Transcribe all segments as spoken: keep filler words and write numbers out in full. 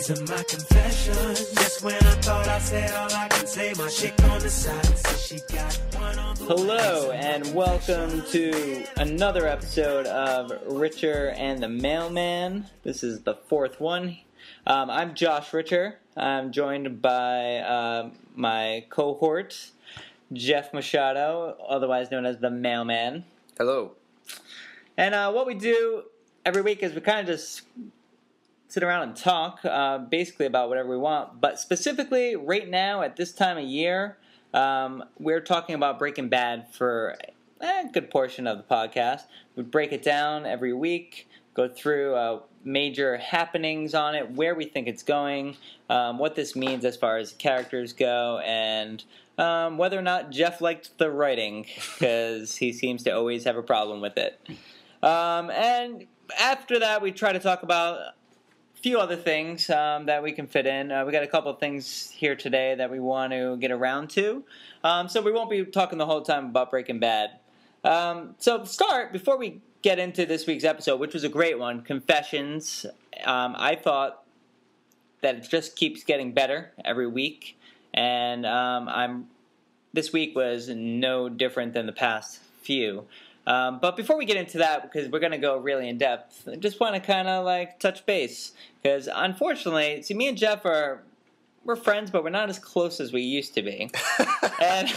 These are my confessions. Just when I thought I said all I can say, my chick on the side says she got one on the Hello, and welcome to another episode of Richer and the Mailman. This is the fourth one. Um, I'm Josh Richer. I'm joined by uh, my cohort, Jeff Machado, otherwise known as the Mailman. Hello. And uh, what we do every week is we kind of just sit around and talk, uh, basically about whatever we want. But specifically, right now, at this time of year, um, we're talking about Breaking Bad for a good portion of the podcast. We break it down every week, go through uh, major happenings on it, where we think it's going, um, what this means as far as characters go, and um, whether or not Jeff liked the writing, because he seems to always have a problem with it. Um, and after that, we try to talk about few other things um, that we can fit in. Uh, we got a couple of things here today that we want to get around to. Um, so we won't be talking the whole time about Breaking Bad. Um, so to start, before we get into this week's episode, which was a great one, Confessions, um, I thought that it just keeps getting better every week. And um, I'm this week was no different than the past few. Um, but before we get into that, because we're going to go really in depth, I just want to kind of like touch base. Because unfortunately, see, me and Jeff are we're friends, but we're not as close as we used to be. And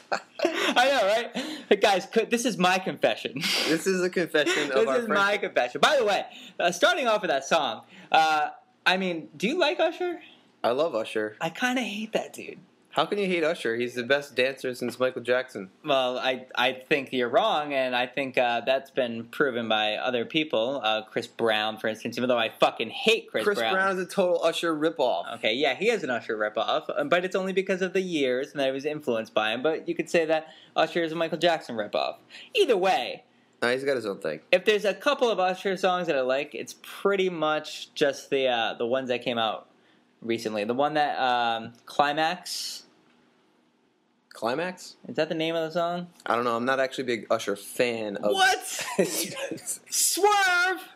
I know, right? But guys, this is my confession. This is a confession of this our is my confession. By the way, uh, starting off with that song, uh, I mean, do you like Usher? I love Usher. I kind of hate that dude. How can you hate Usher? He's the best dancer since Michael Jackson. Well, I I think you're wrong, and I think uh, that's been proven by other people. Uh, Chris Brown, for instance, even though I fucking hate Chris, Chris Brown. Chris Brown is a total Usher ripoff. Okay, yeah, he is an Usher ripoff, but it's only because of the years and that he was influenced by him. But you could say that Usher is a Michael Jackson ripoff. Either way. No, he's got his own thing. If there's a couple of Usher songs that I like, it's pretty much just the uh, the ones that came out recently. The one that, um, Climax... Climax? Is that the name of the song? I don't know. I'm not actually a big Usher fan of... What? Swerve!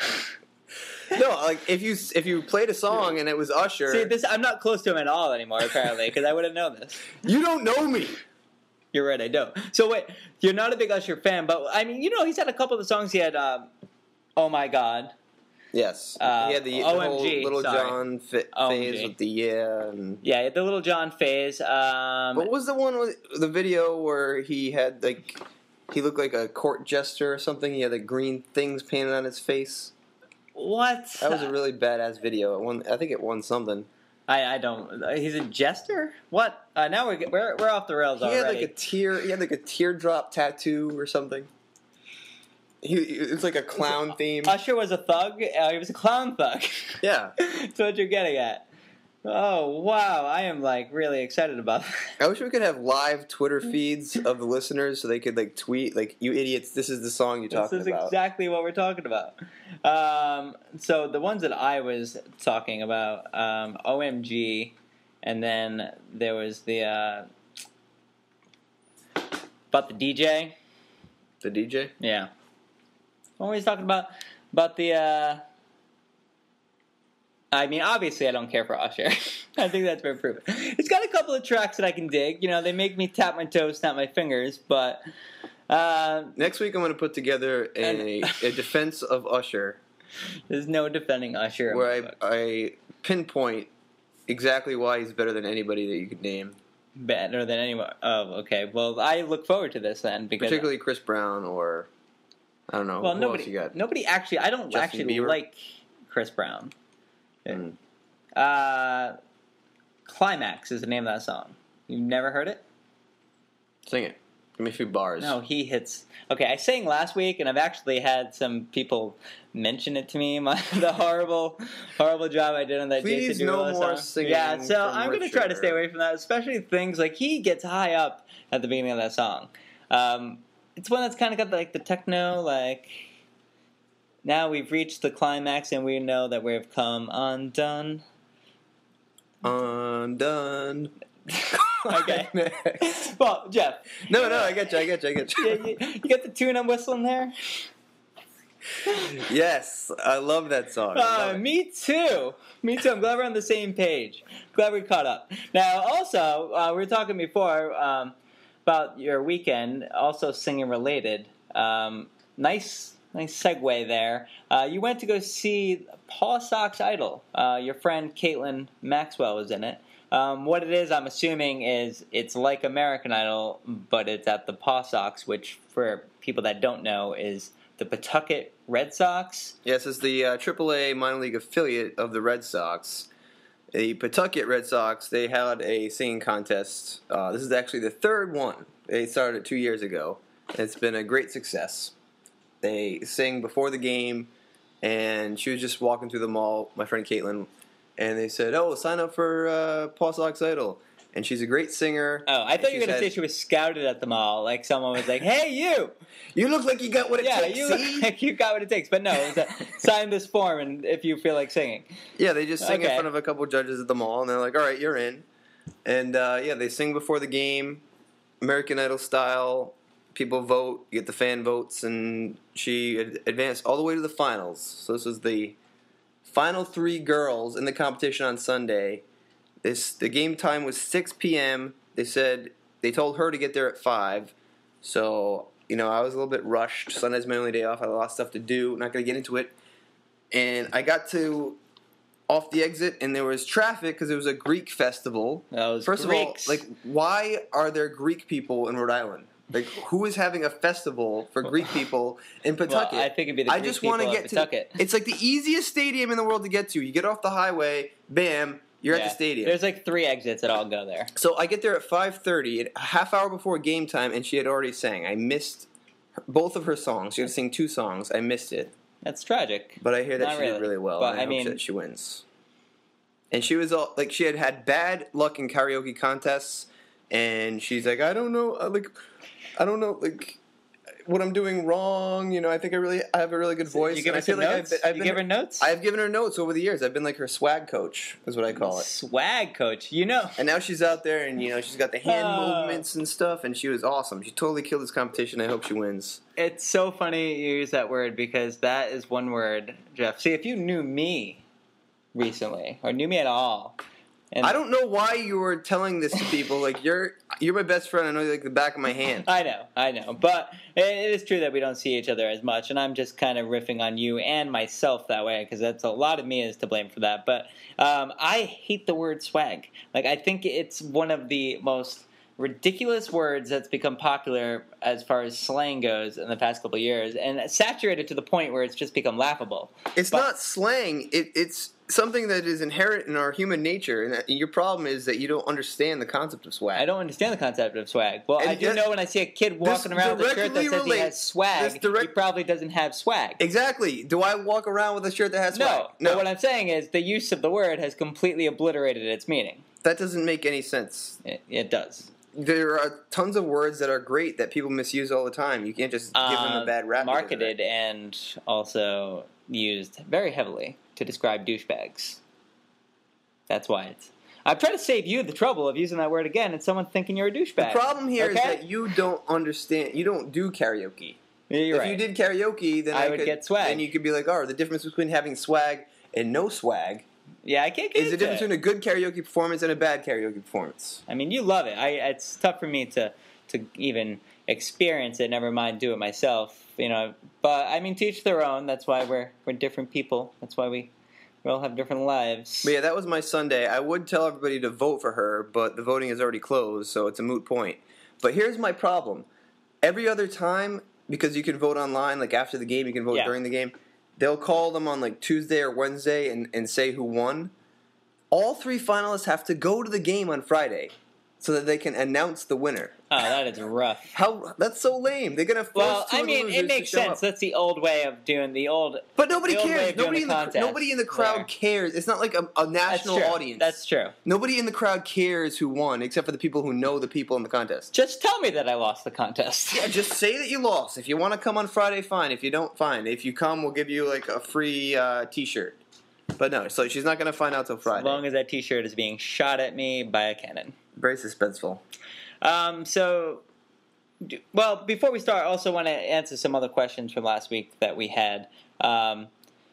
No, like, if you if you played a song and it was Usher... See, this I'm not close to him at all anymore, apparently, because I wouldn't know this. You don't know me! You're right, I don't. So wait, you're not a big Usher fan, but, I mean, you know, he's had a couple of the songs he had, um, Oh My God. Yes. Uh, he had the, the O M G, whole Little sorry. John fa- O M G. phase with the yeah. And... Yeah, the Little John phase. Um, what was the one with the video where he had, like, he looked like a court jester or something? He had, like, green things painted on his face? What? That was a really badass video. It won, I think it won something. I, I don't. He's a jester? What? Uh, now we're, we're we're off the rails He already. had, like, a tear, he had, like, a teardrop tattoo or something. He, it was like a clown theme. Usher was a thug? Uh, he was a clown thug. Yeah. That's what you're getting at. Oh, wow. I am, like, really excited about that. I wish we could have live Twitter feeds of the listeners so they could, like, tweet, like, you idiots, this is the song you're talking about. This is exactly what we're talking about. Um, so the ones that I was talking about, um, O M G, and then there was the, uh, about the D J. The D J? Yeah. What were we talking about? About the, uh... I mean, obviously I don't care for Usher. I think that's been proven. It's got a couple of tracks that I can dig. You know, they make me tap my toes, snap my fingers, but... Uh, Next week I'm going to put together a, and, a defense of Usher. There's no defending Usher. Where I, I pinpoint exactly why he's better than anybody that you could name. Better than anyone. Oh, okay. Well, I look forward to this then. Because particularly Chris Brown or... I don't know. Well, Who nobody, else you got? nobody actually. I don't Justin actually Bieber? like Chris Brown. Mm. Uh, Climax is the name of that song. You've never heard it? Sing it. Give me a few bars. No, he hits. Okay, I sang last week, and I've actually had some people mention it to me. My, the horrible, horrible job I did on that Please Jason no Derulo more song. singing Yeah, so from I'm going to try to stay away from that, especially things like he gets high up at the beginning of that song. Um, it's one that's kind of got like the techno, like now we've reached the climax and we know that we've come undone. Undone. Okay. Well, Jeff. No, no, I get you, I get you, I get you. you, you, you get the tune I'm whistling there? Yes, I love that song. I love Uh, it. me too. Me too. I'm glad we're on the same page. Glad we caught up. Now, also, uh, we were talking before um, about your weekend, also singing related. Um, nice, nice segue there. Uh, you went to go see Paw Sox Idol. Uh, your friend Caitlin Maxwell was in it. Um, what it is, I'm assuming, is it's like American Idol, but it's at the Paw Sox, which, for people that don't know, is the Pawtucket Red Sox. Yes, it's the uh, triple A minor league affiliate of the Red Sox. The Pawtucket Red Sox, they had a singing contest. Uh, this is actually the third one. They started it two years ago. It's been a great success. They sing before the game, and she was just walking through the mall, my friend Caitlin, and they said, oh, sign up for uh, Paw Sox Idol. And she's a great singer. Oh, I thought you were She's going to had- say she was scouted at the mall. Like someone was like, hey, you! You look like you got what it Yeah, takes, you see? look like you got what it takes. But no, it was a, sign this form and if you feel like singing. Yeah, they just sing in Okay. front of a couple judges at the mall, and they're like, all right, you're in. And, uh, yeah, they sing before the game, American Idol style. People vote, you get the fan votes, and she ad- advanced all the way to the finals. So this was the final three girls in the competition on Sunday. This The game time was six p.m. They said they told her to get there at five. So, you know, I was a little bit rushed. Sunday's my only day off. I had a lot of stuff to do. Not going to get into it. And I got to off the exit, and there was traffic because it was a Greek festival. Those First Greeks. of all, like, why are there Greek people in Rhode Island? Like, who is having a festival for Greek people in Pawtucket? Well, I think it'd be the I Greek just want to people of get to. Pawtucket. It's like the easiest stadium in the world to get to. You get off the highway, bam, you're Yeah. at the stadium. There's like three exits that all go there. So I get there at five thirty, a half hour before game time, and she had already sang. I missed her, both of her songs. She had to sing two songs. I missed it. That's tragic. But I hear that Not she really. did really well, But, and I, I hope mean- that she wins. And she was all like, she had had bad luck in karaoke contests, and she's like, I don't know, uh, like, I don't know, like, what I'm doing wrong. You know, I think I really, I have a really good voice. You give and her I feel some like notes? I've, been- I've you been, give her notes? I've given her notes over the years. I've been like her swag coach, is what I call it. Swag coach. You know. And now she's out there, and you know, she's got the hand Oh. movements and stuff, and she was awesome. She totally killed this competition. I hope she wins. It's so funny you use that word because that is one word, Jeff. See, if you knew me recently or knew me at all, and I don't know why you were telling this to people. Like, you're you're my best friend. I know you like the back of my hand. I know, I know, but it, it is true that we don't see each other as much, and I'm just kind of riffing on you and myself that way because that's a lot of me is to blame for that. But um, I hate the word swag. Like, I think it's one of the most ridiculous words that's become popular as far as slang goes in the past couple of years, and saturated to the point where it's just become laughable. It's But- not slang. It, it's something that is inherent in our human nature, and that, your problem is that you don't understand the concept of swag. I don't understand the concept of swag. Well, And I do yet- know when I see a kid walking this around with a shirt that directly says he has relates- swag, this direct- he probably doesn't have swag. Exactly. Do I walk around with a shirt that has swag? No, but what I'm saying is the use of the word has completely obliterated its meaning. That doesn't make any sense. It, it does. There are tons of words that are great that people misuse all the time. You can't just give them a Uh, bad rap. because of Marketed it. and also used very heavily to describe douchebags. That's why it's. I'm trying to save you the trouble of using that word again and someone thinking you're a douchebag. The problem here is okay? that you don't understand. You don't do karaoke. You're if right. you did karaoke, then I I, would could, get swag. Then you could be like, oh, the difference between having swag and no swag yeah, I can't get is the into difference it. between a good karaoke performance and a bad karaoke performance. I mean, you love it. I, it's tough for me to, to even experience it, never mind do it myself. You know, but I mean, to each their own. That's why we're we're different people. That's why we, we all have different lives. But yeah, that was my Sunday. I would tell everybody to vote for her, but the voting is already closed, so it's a moot point. But here's my problem. Every other time, because you can vote online, like after the game, you can vote Yeah. during the game, they'll call them on like Tuesday or Wednesday and, and say who won. All three finalists have to go to the game on Friday so that they can announce the winner. Oh, that is rough. How That's so lame. They're gonna force Well, two I of the mean, losers it makes to show sense. up. That's the old way of doing the old. But nobody the old way cares. of doing Nobody the in the contest nobody in the crowd there. cares. It's not like a, a national That's true. audience. That's true. Nobody in the crowd cares who won, except for the people who know the people in the contest. Just tell me that I lost the contest. Yeah, just say that you lost. If you want to come on Friday, fine. If you don't, fine. If you come, we'll give you like a free uh, T-shirt. But no, so she's not going to find out till As Friday. long as that T-shirt is being shot at me by a cannon. Very suspenseful. Um, so well, before we start, I also want to answer some other questions from last week that we had. Um,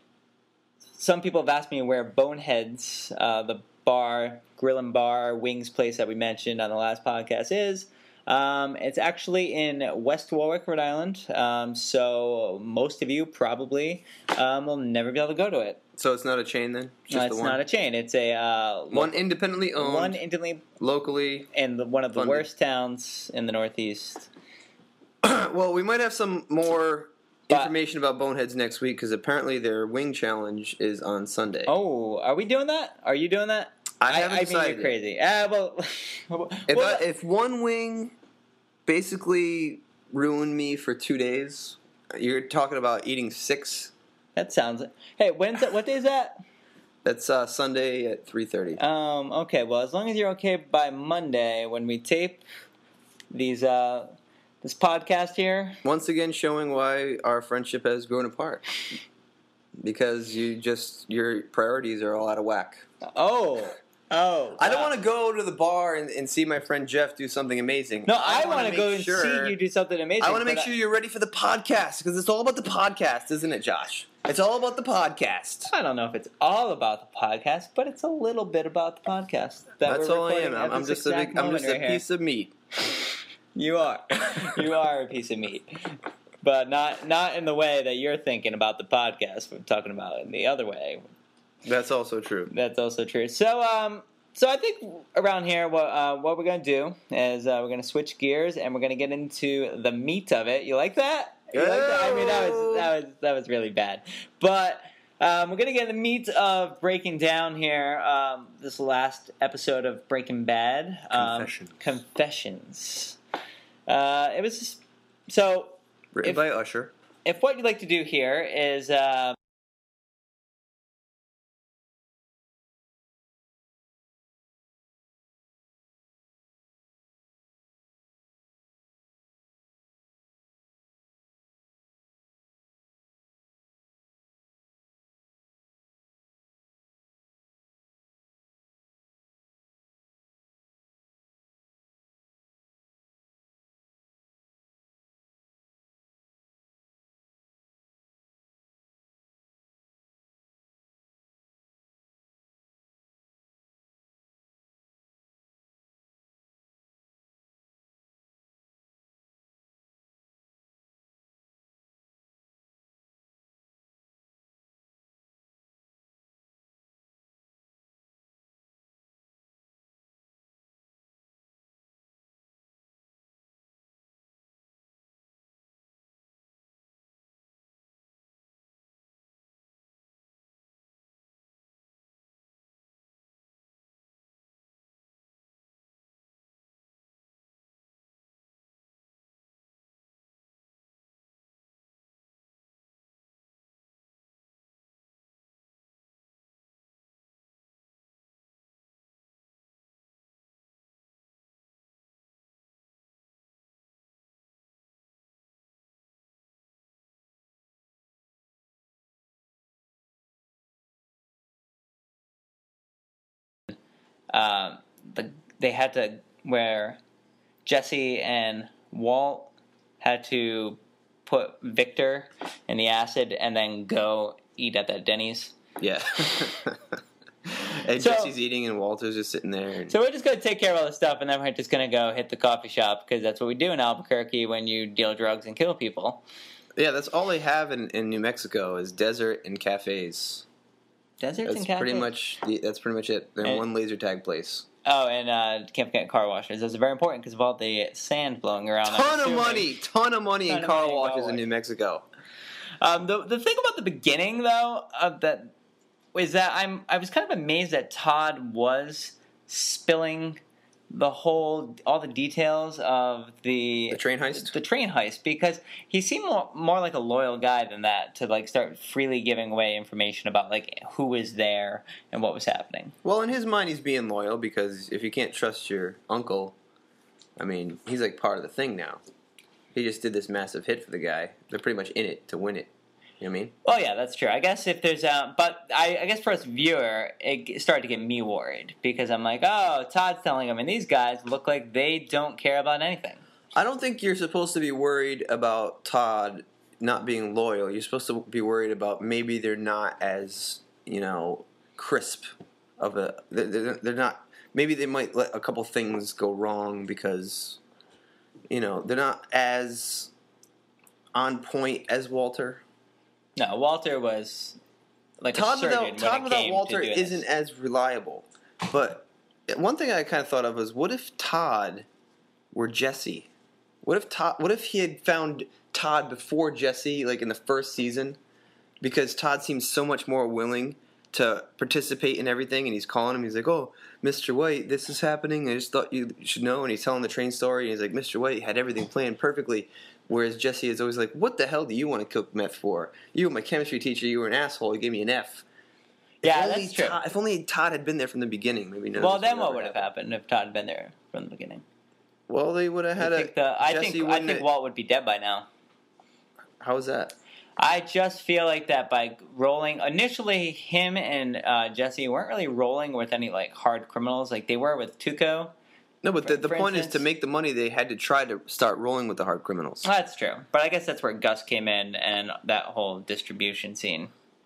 some people have asked me where Boneheads, uh, the bar, grill and bar, wings place that we mentioned on the last podcast is. Um, it's actually in West Warwick, Rhode Island. Um, so most of you probably um, will never be able to go to it. So it's not a chain then? Just No, the it's one? not a chain. It's a uh, lo- One independently owned, one independently locally. in the, one of the funded. worst towns in the Northeast. Well, we might have some more But- information about Boneheads next week because apparently their wing challenge is on Sunday. Oh, are we doing that? Are you doing that? I haven't I mean, decided. you're crazy. Uh, well, If, well, I, if one wing basically ruined me for two days, you're talking about eating six. that sounds. Hey, when's that? What day is that? That's uh, Sunday at three thirty. Um. Okay. Well, as long as you're okay by Monday when we tape these uh this podcast here. Once again, showing why our friendship has grown apart. Because you just your priorities are all out of whack. Oh. Oh. I don't wow. want to go to the bar and, and see my friend Jeff do something amazing. No, I, want to make go and sure- see you do something amazing. I want to but make sure you're ready for the podcast because it's all about the podcast, isn't it, Josh? It's all about the podcast. I don't know if it's all about the podcast, but it's a little bit about the podcast. That That's we're all I recording am. at I'm, I'm this just a exact big, I'm moment just a right here. piece of meat. You are. You are a piece of meat. But not not in the way that you're thinking about the podcast. We're talking about it in the other way. That's also true. That's also true. So um so I think around here what uh, what we're gonna do is uh, we're gonna switch gears and we're gonna get into the meat of it. You like that? You like that? I mean that was that was that was really bad. But um, we're going to get the meat of breaking down here um, this last episode of Breaking Bad. Um, Confessions. Confessions. Uh, it was just, so Written if- by Usher. if what you'd like to do here is uh, um, the, they had to, where Jesse and Walt had to put Victor in the acid and then go eat at that Denny's. Yeah. And So- Jesse's eating and Walter's just sitting there. And, So we're just going to take care of all this stuff, and then we're just going to go hit the coffee shop, because that's what we do in Albuquerque when you deal drugs and kill people. yeah, that's all they have in, in New Mexico is desert and cafes. Deserts That's and cafes? pretty much the, that's pretty much it. They're And- one laser tag place. Oh, and uh, can't forget car washers. Those are very important because of all the sand blowing around. I'm Ton of assuming. money, ton of money Ton in of car money in car washes in wash. New Mexico. Um, the the thing about the beginning, though, of that is that I'm I was kind of amazed that Todd was spilling the whole all the details of the The train heist. the train heist, because he seemed more, more like a loyal guy than that, to like start freely giving away information about like who was there and what was happening. Well, in his mind, he's being loyal because if you can't trust your uncle, I mean, he's like part of the thing now. He just did this massive hit for the guy. They're pretty much in it to win it. You know what I mean? Well, yeah, that's true. I guess if there's a, but I, I guess for us viewer, it started to get me worried because I'm like, oh, Todd's telling him, and these guys look like they don't care about anything. I don't think you're supposed to be worried about Todd not being loyal. You're supposed to be worried about maybe they're not as, you know, crisp of a. They're, they're not. Maybe they might let a couple things go wrong because, you know, they're not as on point as Walter. No, Walter was like Todd a surgeon without Todd when it without came Walter to doing isn't this. as reliable. But one thing I kind of thought of was, what if Todd were Jesse? What if Todd? What if he had found Todd before Jesse, like in the first season? Because Todd seems so much more willing to participate in everything, and he's calling him. He's like, "Oh, Mister White, this is happening. I just thought you should know." And he's telling the train story. And he's like, "Mister White had everything planned perfectly." Whereas Jesse is always like, "What the hell do you want to cook meth for? You were my chemistry teacher. You were an asshole. You gave me an F." Yeah, if only that's true. Todd, if only Todd had been there from the beginning, maybe. none of Well, this then what ever would have happened if Todd had been there from the beginning? Well, they would have had I a. think the I Jesse think I wouldn't think have- Walt would be dead by now. How was that? I just feel like that by rolling initially, him and uh, Jesse weren't really rolling with any like hard criminals like they were with Tuco. No, but For- the, the for point is instance- to make the money. They had to try to start rolling with the hard criminals. That's true, but I guess that's where Gus came in and that whole distribution scene.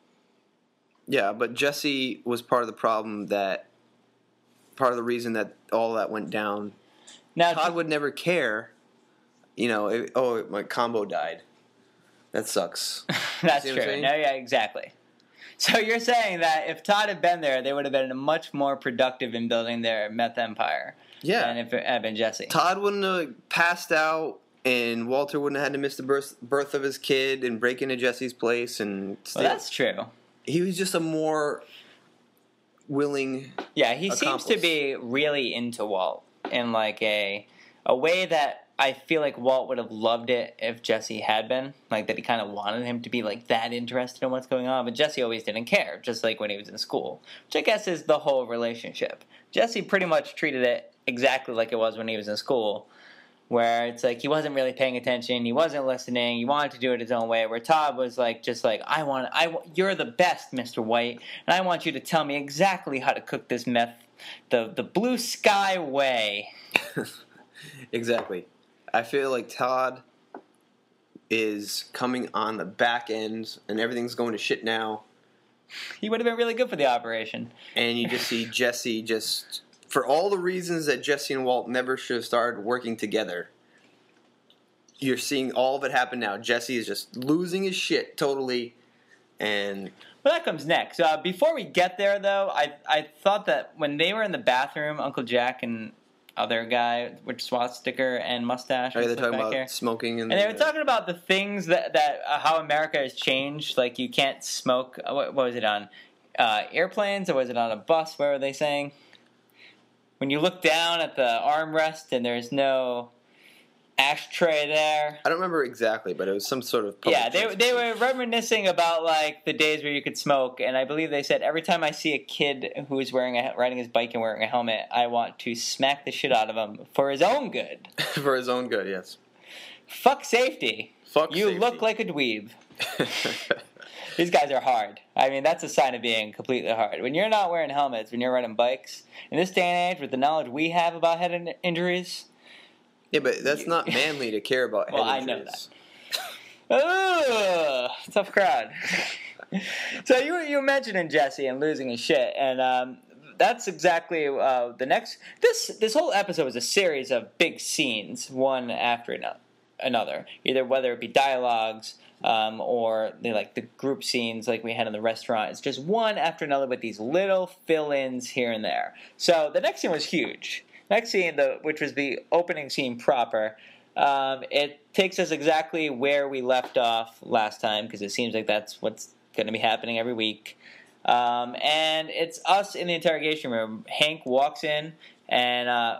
Yeah, but Jesse was part of the problem. That part of the reason that all that went down. Now, Todd would never care. You know, if, oh, my combo died. That sucks. that's See true. what I'm saying? No, yeah, exactly. So you're saying that if Todd had been there, they would have been much more productive in building their meth empire. Yeah. than if it had been Jesse. Todd wouldn't have passed out, and Walter wouldn't have had to miss the birth, birth of his kid and break into Jesse's place and steal. Well, that's true. He was just a more willing. Yeah, he seems accomplice. to be really into Walt in like a a way that I feel like Walt would have loved it if Jesse had been. Like that he kind of wanted him to be like that interested in what's going on, but Jesse always didn't care, just like when he was in school. Which I guess is the whole relationship. Jesse pretty much treated it exactly like it was when he was in school. Where it's like he wasn't really paying attention, he wasn't listening, he wanted to do it his own way. Where Todd was like, just like, I want, I, wa- you're the best, Mister White, and I want you to tell me exactly how to cook this meth, the the blue sky way. Exactly. I feel like Todd is coming on the back end, and everything's going to shit now. He would have been really good for the operation. And you just see Jesse just, for all the reasons that Jesse and Walt never should have started working together, you're seeing all of it happen now. Jesse is just losing his shit totally, and Well, that comes next. Uh, before we get there, though, I I thought that when they were in the bathroom, Uncle Jack and other guy with swastika and mustache, are they and stuff talking back about here. smoking? And, And they were talking about the things that, that uh, how America has changed. Like you can't smoke. uh, What, what was it on? Uh, airplanes or was it on a bus? What were they saying? When you look down at the armrest and there's no ashtray there. I don't remember exactly, but it was some sort of public Yeah, they they were reminiscing about like the days where you could smoke, and I believe they said every time I see a kid who is wearing a riding his bike and wearing a helmet, I want to smack the shit out of him for his own good. for his own good. Yes. Fuck safety. Fuck You safety. look like a dweeb. These guys are hard. I mean, that's a sign of being completely hard. When you're not wearing helmets, when you're riding bikes, in this day and age, with the knowledge we have about head in- injuries, Yeah, but that's not manly to care about. Well, head I know injuries. ugh, tough crowd. So you were you were mentioning Jesse and losing his shit, and um, that's exactly uh, the next. This this whole episode was a series of big scenes, one after ano- another. Either whether it be dialogues um, or the, like the group scenes, like we had in the restaurant. It's just one after another with these little fill-ins here and there. So the next scene was huge. Next scene, the, which was the opening scene proper, um, it takes us exactly where we left off last time, because it seems like that's what's going to be happening every week. Um, and it's us in the interrogation room. Hank walks in, and uh,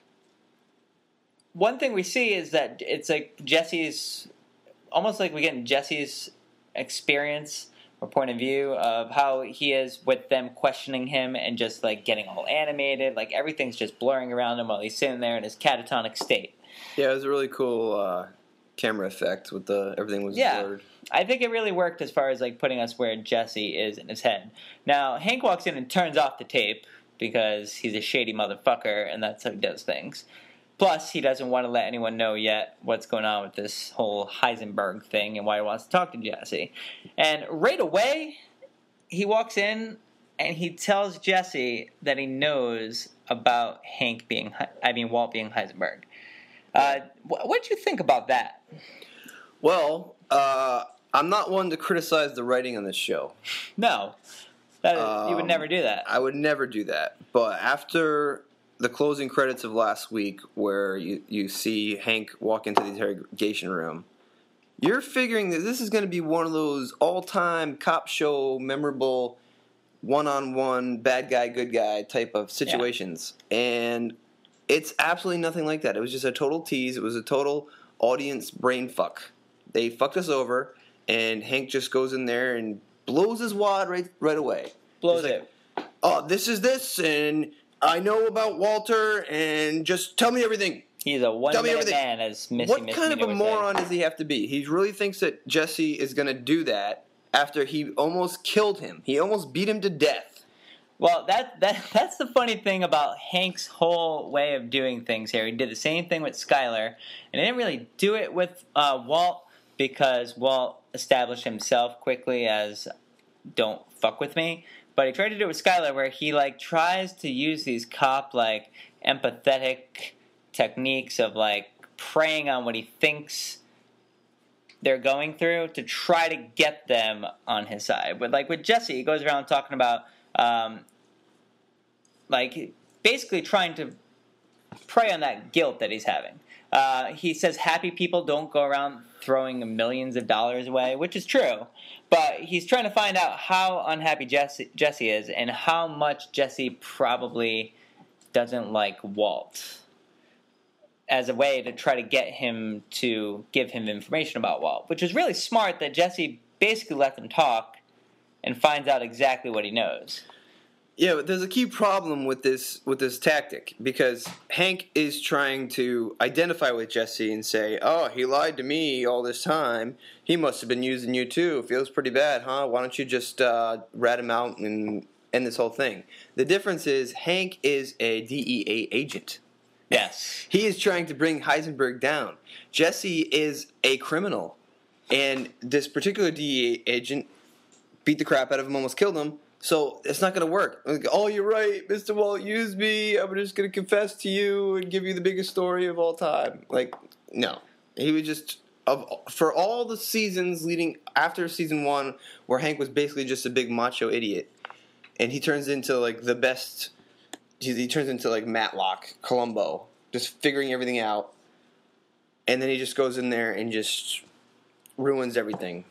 one thing we see is that it's like Jesse's, almost like we get Jesse's experience or point of view of how he is with them questioning him and just like getting all animated, like everything's just blurring around him while he's sitting there in his catatonic state. Yeah, it was a really cool uh, camera effect with the everything was Yeah. blurred. I think it really worked as far as like putting us where Jesse is in his head. Now Hank walks in and turns off the tape because he's a shady motherfucker and that's how he does things. Plus, he doesn't want to let anyone know yet what's going on with this whole Heisenberg thing and why he wants to talk to Jesse. And right away, he walks in and he tells Jesse that he knows about Hank being, I mean, Walt being Heisenberg. Uh, what did you think about that? Well, uh, I'm not one to criticize the writing on this show. No, that, um, you would never do that. I would never do that. But after the closing credits of last week, where you, you see Hank walk into the interrogation room, you're figuring that this is going to be one of those all-time cop show memorable one-on-one bad guy, good guy type of situations. Yeah. And it's absolutely nothing like that. It was just a total tease. It was a total audience brain fuck. They fucked us over, and Hank just goes in there and blows his wad right right away. Blows He's it. Like, oh, this is this, and I know about Walter, and just tell me everything. He's a one-minute man, as Missy What Miss kind of Mina a would moron say. does he have to be? He really thinks that Jesse is going to do that after he almost killed him. He almost beat him to death. Well, that, that that's the funny thing about Hank's whole way of doing things here. He did the same thing with Skyler, and he didn't really do it with uh, Walt because Walt established himself quickly as don't fuck with me. But he tried to do it with Skyler where he like tries to use these cop like empathetic techniques of like preying on what he thinks they're going through to try to get them on his side. But like with Jesse, he goes around talking about um, like basically trying to prey on that guilt that he's having. Uh, he says happy people don't go around throwing millions of dollars away, which is true. But he's trying to find out how unhappy Jesse, Jesse is and how much Jesse probably doesn't like Walt as a way to try to get him to give him information about Walt, which is really smart that Jesse basically let them talk and finds out exactly what he knows. Yeah, but there's a key problem with this with this tactic because Hank is trying to identify with Jesse and say, "Oh, he lied to me all this time. He must have been using you too. Feels pretty bad, huh? Why don't you just uh, rat him out and end this whole thing?" The difference is Hank is a D E A agent. Yes. He is trying to bring Heisenberg down. Jesse is a criminal, and this particular D E A agent beat the crap out of him, almost killed him. So it's not going to work. Like, oh, you're right. Mister Walt used me. I'm just going to confess to you and give you the biggest story of all time. Like, no. He was just, of for all the seasons leading after season one, where Hank was basically just a big macho idiot, and he turns into, like, the best, he, he turns into, like, Matlock, Columbo, just figuring everything out. And then he just goes in there and just ruins everything.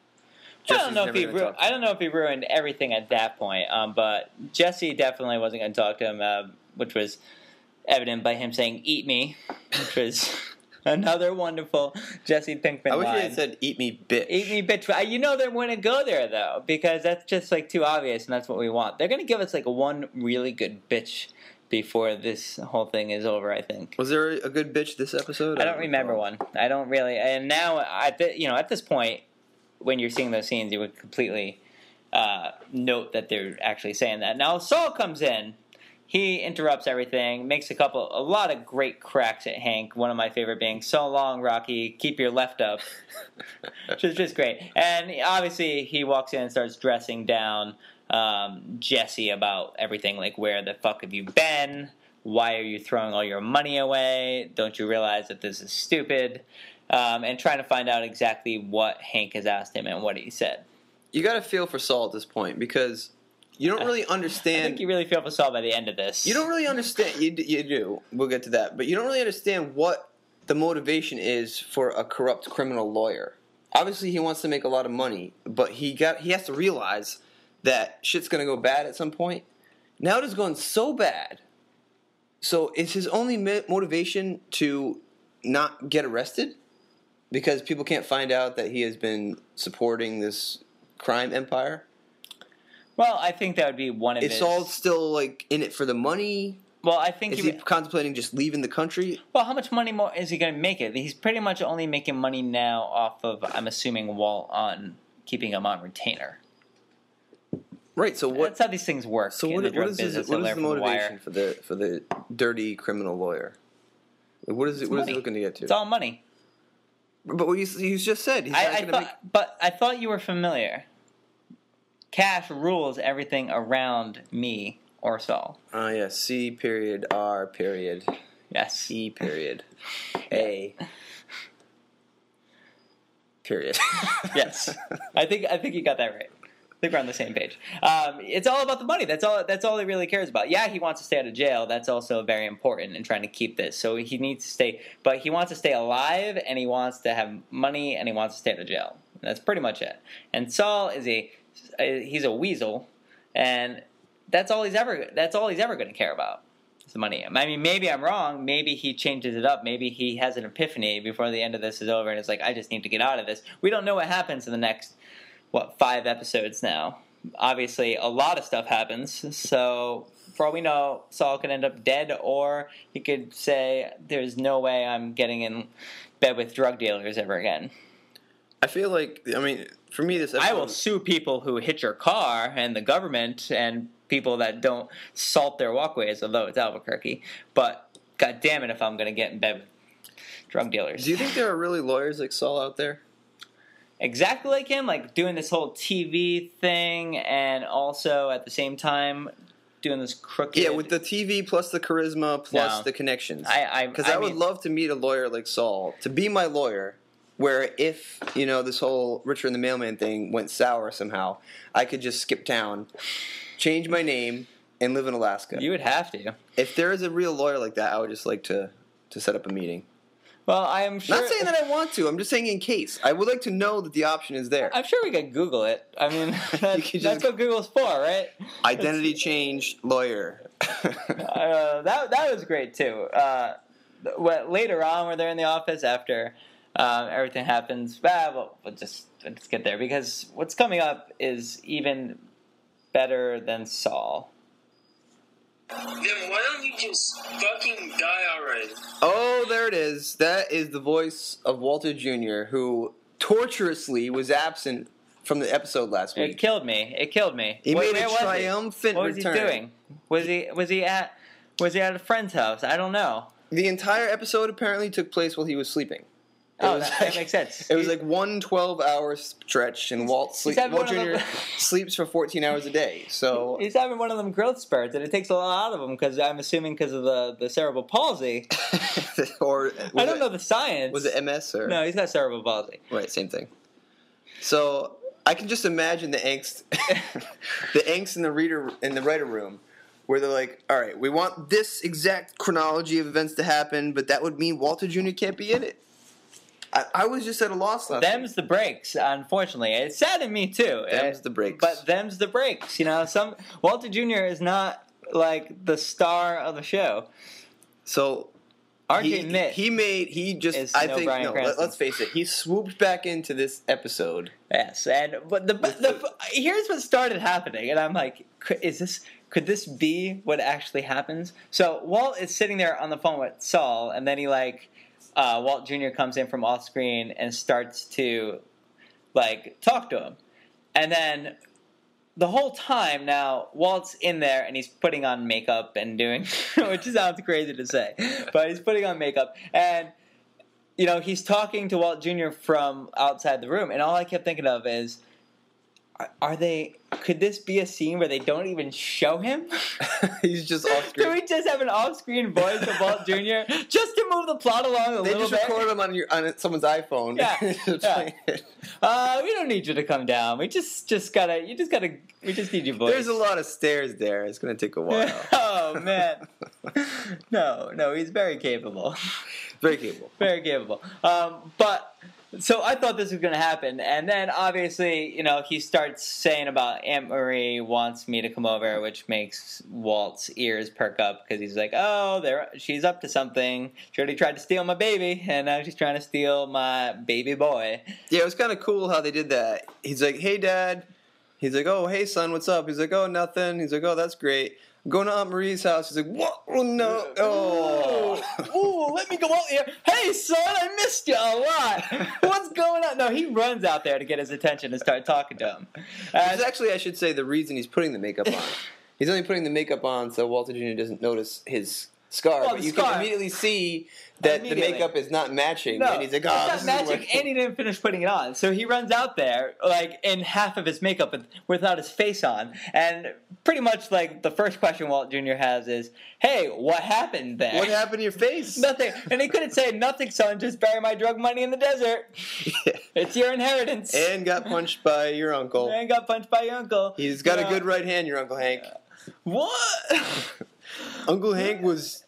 I don't know if he ru- I don't know if he ruined everything at that point, um, but Jesse definitely wasn't going to talk to him, uh, which was evident by him saying "eat me," which was another wonderful Jesse Pinkman I wish line. he had said "eat me, bitch." Eat me, bitch. You know they're going to go there though, because that's just like too obvious, and that's what we want. They're going to give us like one really good bitch before this whole thing is over. I think. Was there a good bitch this episode? I don't remember one. I don't really. And now, at the, you know, at this point, when you're seeing those scenes, you would completely uh, note that they're actually saying that. Now, Saul comes in. He interrupts everything, makes a couple, a lot of great cracks at Hank. One of my favorite being, "So long, Rocky, keep your left up," which is just great. And obviously, he walks in and starts dressing down um, Jesse about everything, like, where the fuck have you been? Why are you throwing all your money away? Don't you realize that this is stupid? Um, and trying to find out exactly what Hank has asked him and what he said. You got to feel for Saul at this point because you don't really understand. I think you really feel for Saul by the end of this. You don't really understand. You, you do. We'll get to that. But you don't really understand what the motivation is for a corrupt criminal lawyer. Obviously, he wants to make a lot of money, but he got he has to realize that shit's going to go bad at some point. Now it has gone so bad. So is his only motivation to not get arrested? Because people can't find out that he has been supporting this crime empire? Well, I think that would be one of Is his... Saul still, like, in it for the money? Well, I think... Is he, he contemplating just leaving the country? Well, how much money more is he going to make it? He's pretty much only making money now off of, I'm assuming, Walt on keeping him on retainer. Right, so what... That's how these things work. So in what, the what drug is, his, business. what They'll is the learn from motivation Wire. for the for the dirty criminal lawyer? Like, what is it? It's What is money. he looking to get to? It's all money. But what you, you just said, he's I, not I going thought, to make. but I thought you were familiar. Cash rules everything around me or Saul. Oh yeah, C period R period Yes. E period A period. Yes. I think I think you got that right. I think we're on the same page. Um, it's all about the money. That's all. That's all he really cares about. Yeah, he wants to stay out of jail. That's also very important in trying to keep this. So he needs to stay, but he wants to stay alive, and he wants to have money, and he wants to stay out of jail. That's pretty much it. And Saul is a he's a weasel, and that's all he's ever. That's all he's ever going to care about. Is the money. I mean, maybe I'm wrong. Maybe he changes it up. Maybe he has an epiphany before the end of this is over, and it's like, I just need to get out of this. We don't know what happens in the next. What, five episodes now. Obviously, a lot of stuff happens, so for all we know, Saul could end up dead, or he could say, there's no way I'm getting in bed with drug dealers ever again. I feel like, I mean, for me, this episode, I will sue people who hit your car, and the government, and people that don't salt their walkways, although it's Albuquerque, but god damn it if I'm going to get in bed with drug dealers. Do you think there are really lawyers like Saul out there? Exactly like him, like doing this whole T V thing, and also at the same time doing this crooked. Yeah, with the T V plus the charisma plus No. the connections. I, Because I, I, I would mean, love to meet a lawyer like Saul to be my lawyer. Where if you know this whole Richard and the Mailman thing went sour somehow, I could just skip town, change my name, and live in Alaska. You would have to. If there is a real lawyer like that, I would just like to to set up a meeting. Well, I am sure. Not saying that I want to. I'm just saying in case. I would like to know that the option is there. I'm sure we could Google it. I mean, that, could that's just- what Google's for, right? Identity change lawyer. Uh, that that was great too. Uh, what, later on, where they're in the office after um, everything happens, ah, we'll, we'll just we'll just get there because what's coming up is even better than Saul. Then why don't you just fucking die already? Oh, there it is. That is the voice of Walter Junior, who torturously was absent from the episode last It week. killed me. It killed me. He Where- made where a was he? triumphant What was return. he doing? Was he was he at was he at a friend's house? I don't know. The entire episode apparently took place while he was sleeping. It Oh, was that, like- that makes sense. It was He- like one twelve-hour stretch, and Walt, sleep, having Walt one of Junior them- sleeps for fourteen hours a day. So he's having one of them growth spurts, and it takes a lot out of him because I'm assuming because of the, the cerebral palsy. or was I don't it, know the science. Was it M S or No, he's got cerebral palsy. right? Same thing. So I can just imagine the angst, the angst in the reader in the writer room, where they're like, "All right, we want this exact chronology of events to happen, but that would mean Walter Junior can't be in it." I, I was just at a loss last Them's the breaks, unfortunately. It saddened me too. Them's Uh, the breaks. But them's the breaks. You know, some Walter Junior is not like the star of the show. So R J he, Mitt. he made he just is I no think Bryan no. Let, Cranston. let's face it. He swooped back into this episode. Yes, and but the, but the here's what started happening, and I'm like, could, is this could this be what actually happens? So Walt is sitting there on the phone with Saul, and then he like uh, Walt Junior comes in from off screen and starts to like talk to him, and then the whole time now Walt's in there and he's putting on makeup and doing, which sounds crazy to say, but he's putting on makeup and. You know, he's talking to Walt Junior from outside the room, and all I kept thinking of is, are, are they, could this be a scene where they don't even show him? He's just off Do screen. we just have an off-screen voice of Walt Junior just to move the plot along a They little just bit? record him on your on someone's iPhone. Yeah, Just yeah. play it. Uh, we don't need you to come down. We just, just gotta, you just gotta, we just need your voice. There's a lot of stairs there. It's gonna take a while. Oh, man. No, no, he's very capable. Very capable. Very capable. Um, but so I thought this was going to happen, and then obviously, you know, he starts saying about Aunt Marie wants me to come over, which makes Walt's ears perk up because he's like, "Oh, there, she's up to something. She already tried to steal my baby, and now she's trying to steal my baby boy." Yeah, it was kind of cool how they did that. He's like, "Hey, Dad." He's like, "Oh, hey, son, what's up?" He's like, "Oh, nothing." He's like, "Oh, that's great. I'm going to Aunt Marie's house." He's like, "What? Oh, no. Oh." Ooh, let me go out here. Hey, son, I missed you a lot. What's going on? No, he runs out there to get his attention and start talking to him. Uh, Which is actually, I should say, the reason he's putting the makeup on. He's only putting the makeup on so Walter Junior doesn't notice his scar, Well, but the you scar- can immediately see that the Immediately. makeup is not matching, No, and he's like, it's "Oh, not this magic, is and he didn't finish putting it on. So he runs out there, like, in half of his makeup with, without his face on. And pretty much, like, the first question Walt Junior has is, hey, what happened there? what happened to your face?" Nothing. And he couldn't say, nothing, son, just bury my drug money in the desert. It's your inheritance. And got punched by your uncle. And got punched by your uncle. He's got You a know, good right hand, your Uncle Hank. What? Uncle Hank was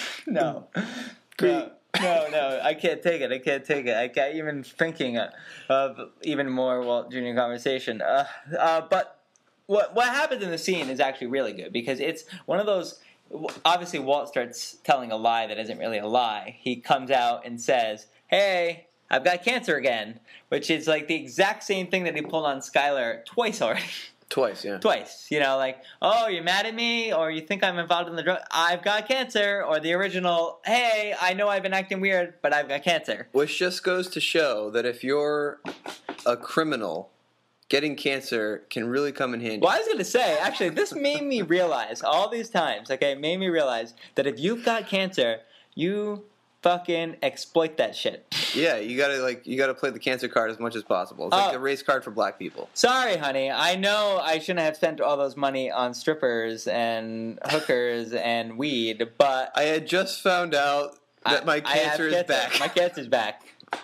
No. Great. No. No, no, I can't take it. I can't take it. I can't even thinking of even more Walt Junior conversation. Uh, uh, but what what happens in the scene is actually really good because it's one of those. Obviously, Walt starts telling a lie that isn't really a lie. He comes out and says, "Hey, I've got cancer again," which is like the exact same thing that he pulled on Skylar twice already. twice, yeah. Twice, you know, like, oh, you're mad at me, or you think I'm involved in the drug. I've got cancer, or the original, hey, I know I've been acting weird, but I've got cancer. Which just goes to show that if you're a criminal, getting cancer can really come in handy. Well, I was going to say, actually, this made me realize all these times, okay, made me realize that if you've got cancer, you fucking exploit that shit. Yeah, you gotta like you gotta play the cancer card as much as possible. It's like Oh. the race card for black people. Sorry, honey. I know I shouldn't have spent all those money on strippers and hookers and weed, but I had just found out that I- my I have cancer is cancer. back. My cancer's back.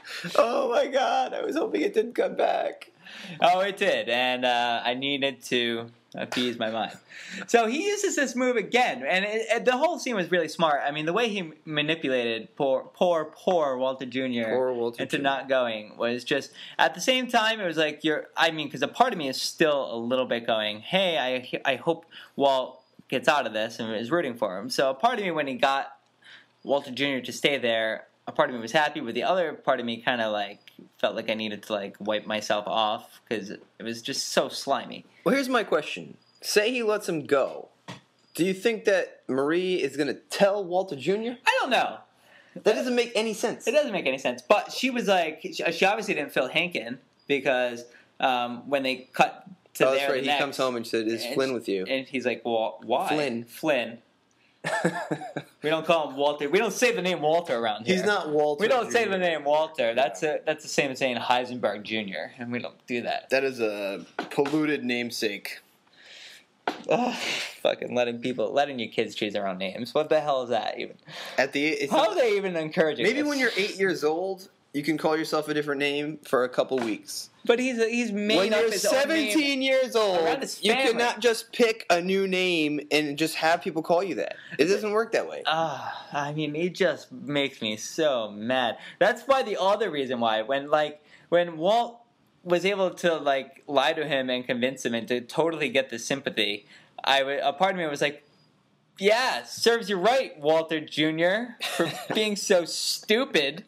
Oh my god, I was hoping it didn't come back. Oh, it did, and uh, I needed to appease my mind. So he uses this move again, and it, it, the whole scene was really smart. I mean, the way he manipulated poor, poor, poor Walter Junior Poor Walter into Junior not going was just at the same time. It was like you're. I mean, because a part of me is still a little bit going, "Hey, I I hope Walt gets out of this," and is rooting for him. So a part of me, when he got Walter Junior to stay there, a part of me was happy, but the other part of me kind of like felt like I needed to like wipe myself off because it was just so slimy. Well, here's my question. Say he lets him go. Do you think that Marie is going to tell Walter Junior? I don't know. That doesn't make any sense. It doesn't make any sense. But she was like, she she obviously didn't fill Hank in because um, when they cut to Oh, there, that's right. the He next, comes home and said, "Is and Flynn she- with you?" And he's like, well, why? Flynn. Flynn. We don't call him Walter. We don't say the name Walter around here. He's not Walter. We don't say Junior the name Walter. That's a, that's the same as saying Heisenberg Junior, and we don't do that. That is a polluted namesake. Ugh, fucking letting people, letting your kids choose their own names. What the hell is that even? At the it's How are they even encouraging maybe this? when you're eight years old, you can call yourself a different name for a couple weeks. But he's he's made When up you're his own name. seventeen years old, around his you family. cannot just pick a new name and just have people call you that. It doesn't work that way. Ah, I mean, it just makes me so mad. That's why the other reason why when like when Walt was able to like lie to him and convince him and to totally get the sympathy, I w- a part of me was like, yeah, serves you right, Walter Junior, for being so stupid,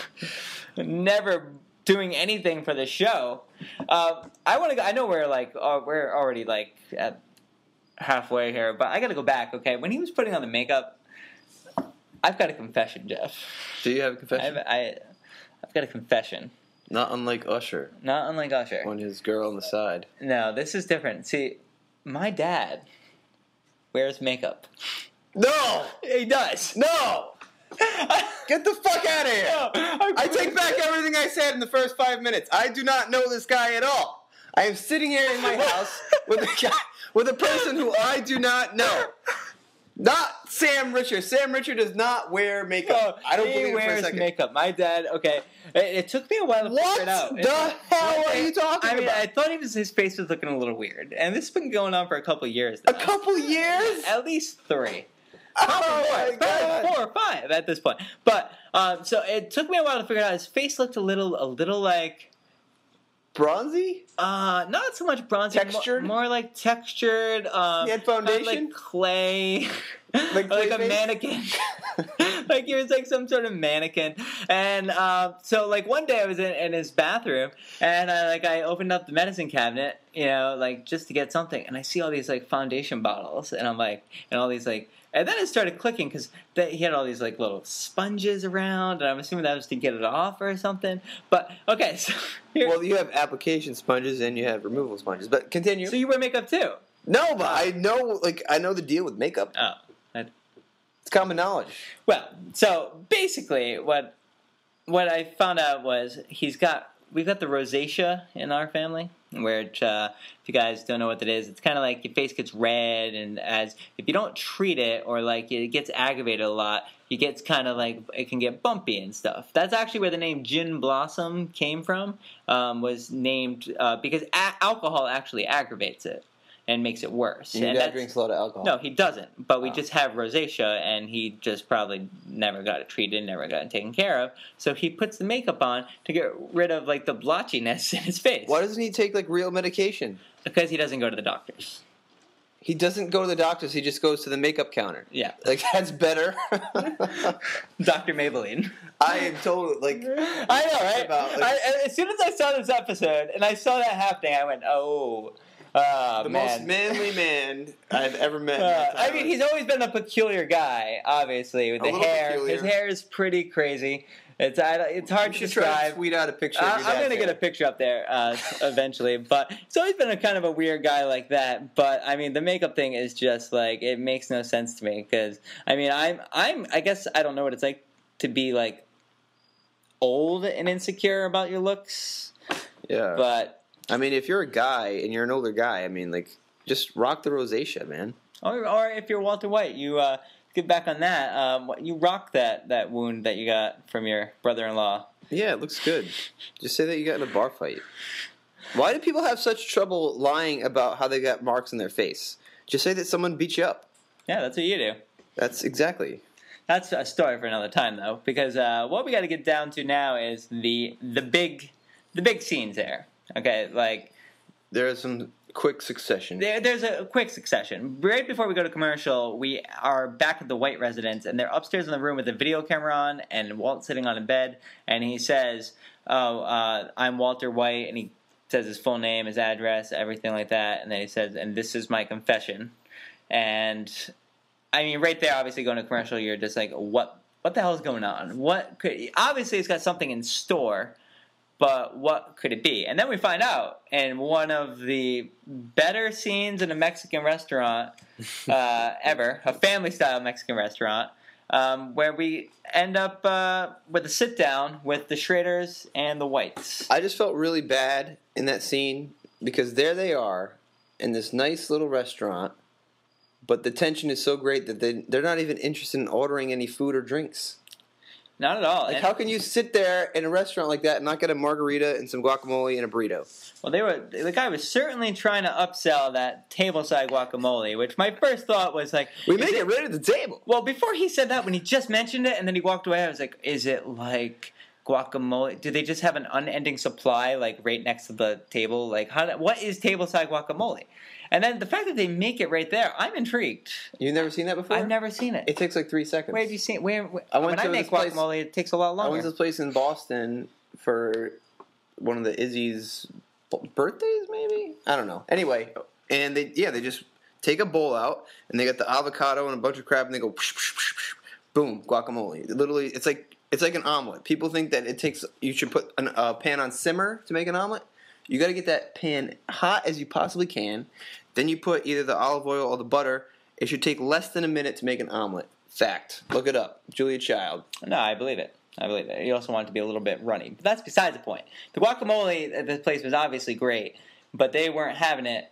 never doing anything for the show. Uh, I want to. I know we're like uh, we're already like at halfway here, but I got to go back. Okay, when he was putting on the makeup, I've got a confession, Jeff. Do you have a I've, confession? I, I've got a confession. Not unlike Usher Not unlike Usher. on his girl on the side. No, this is different. See, my dad wears makeup. No! He does. No! Get the fuck out of here! No, I take back everything I said in the first five minutes. I do not know this guy at all. I am sitting here in my house with a guy, with a person who I do not know. Not Sam Richard. Sam Richard does not wear makeup. I don't he believe it for a wears second. makeup. My dad. Okay, it, it took me a while to What figure it out. the It- hell one are day- you talking I mean, about? I thought he was his face was looking a little weird, and this has been going on for a couple of years. Now. A couple years? At least three. Oh Probably my more. Probably God. four or five at this point. But um, so it took me a while to figure it out. His face looked a little, a little like, Bronzy? uh, not so much bronzy, Textured? more, more like textured. Um, He had kind of foundation? like clay, Like like a Clayface? mannequin. Like he was like some sort of mannequin, and uh, so like one day I was in, in his bathroom, and I like I opened up the medicine cabinet, you know, like just to get something, and I see all these like foundation bottles, and I'm like, and all these like. And then it started clicking because he had all these like little sponges around, and I'm assuming that was to get it off or something. But okay, so here, Well, you have application sponges and you have removal sponges. But continue. so you wear makeup too? No, but I know, like, I know the deal with makeup. Oh, I, It's common knowledge. Well, so basically, what what I found out was he's got we've got the rosacea in our family, which uh, if you guys don't know what that is, it's kind of like your face gets red, and as if you don't treat it or like it gets aggravated a lot, you get kind of like it can get bumpy and stuff. That's actually where the name Gin Blossom came from. Um, was named uh, because a- alcohol actually aggravates it and makes it worse. Your and dad that's- drinks a lot of alcohol. No, he doesn't. But we Oh. just have rosacea, and he just probably never got it treated, never got it taken care of. So he puts the makeup on to get rid of like the blotchiness in his face. Why doesn't he take like real medication? Because he doesn't go to the doctors. He doesn't go to the doctors. He just goes to the makeup counter. Yeah, Like that's better. Doctor Maybelline. I am totally like. I know, right? About, like- I, as soon as I saw this episode and I saw that happening, I went, "Oh, uh, The man." most manly man I've ever met. in my Uh, entire I mean, he's life. always been a peculiar guy, obviously, with A the little hair. peculiar. His hair is pretty crazy. It's I, it's hard You to should try to describe. tweet out a picture. I, of your I'm dad's gonna get hair. a picture up there uh, eventually, but it's always been a kind of a weird guy like that. But I mean, the makeup thing is just like it makes no sense to me because I mean, I'm I'm I guess I don't know what it's like to be like old and insecure about your looks, Yeah. but I mean, if you're a guy and you're an older guy, I mean, like, just rock the rosacea, man. or, or if you're Walter White, you uh, get back on that. Um, you rock that that wound that you got from your brother-in-law. Yeah, it looks good. Just say that you got in a bar fight. Why do people have such trouble lying about how they got marks in their face? Just say that someone beat you up. Yeah, that's what you do. That's exactly. That's a story for another time, though, because uh, what we got to get down to now is the the big the big scenes there. Okay, like There is some quick succession. there, there's a quick succession. Right before we go to commercial, we are back at the White residence, and they're upstairs in the room with a video camera on, and Walt's sitting on a bed, and he says, "Oh, uh, I'm Walter White," and he says his full name, his address, everything like that, and then he says, "And this is my confession," and I mean, right there, obviously going to commercial, you're just like, what what the hell is going on? What could obviously it's got something in store, but what could it be? And then we find out in one of the better scenes in a Mexican restaurant uh, ever, a family style Mexican restaurant, um, where we end up uh, with a sit down with the Schraders and the Whites. I just felt really bad in that scene because there they are in this nice little restaurant, but the tension is so great that they, they're not even interested in ordering any food or drinks. Not at all. Like, And- how can you sit there in a restaurant like that and not get a margarita and some guacamole and a burrito? Well, they were. The guy was certainly trying to upsell that tableside guacamole, which my first thought was like, We is make it- it right at the table. Well, before he said that, when he just mentioned it, and then he walked away, I was like, is it like guacamole? Do they just have an unending supply, like right next to the table? Like, how? Do, what is tableside guacamole? And then the fact that they make it right there, I'm intrigued. You've never seen that before? I've never seen it. It takes like three seconds. Where have you seen? Where? where I went when I to make this place- guacamole, it takes a lot I longer. went to this place in Boston for one of the Izzy's b- birthdays, maybe? I don't know. Anyway, and they yeah, they just take a bowl out, and they got the avocado and a bunch of crab, and they go, whoosh, whoosh, whoosh, whoosh, boom, guacamole. Literally, it's like it's like an omelet. People think that it takes, you should put a uh, pan on simmer to make an omelet. You got to get that pan hot as you possibly can. Then you put either the olive oil or the butter. It should take less than a minute to make an omelet. Fact. Look it up. Julia Child. No, I believe it. I believe it. You also want it to be a little bit runny. But that's besides the point. The guacamole at this place was obviously great, but they weren't having it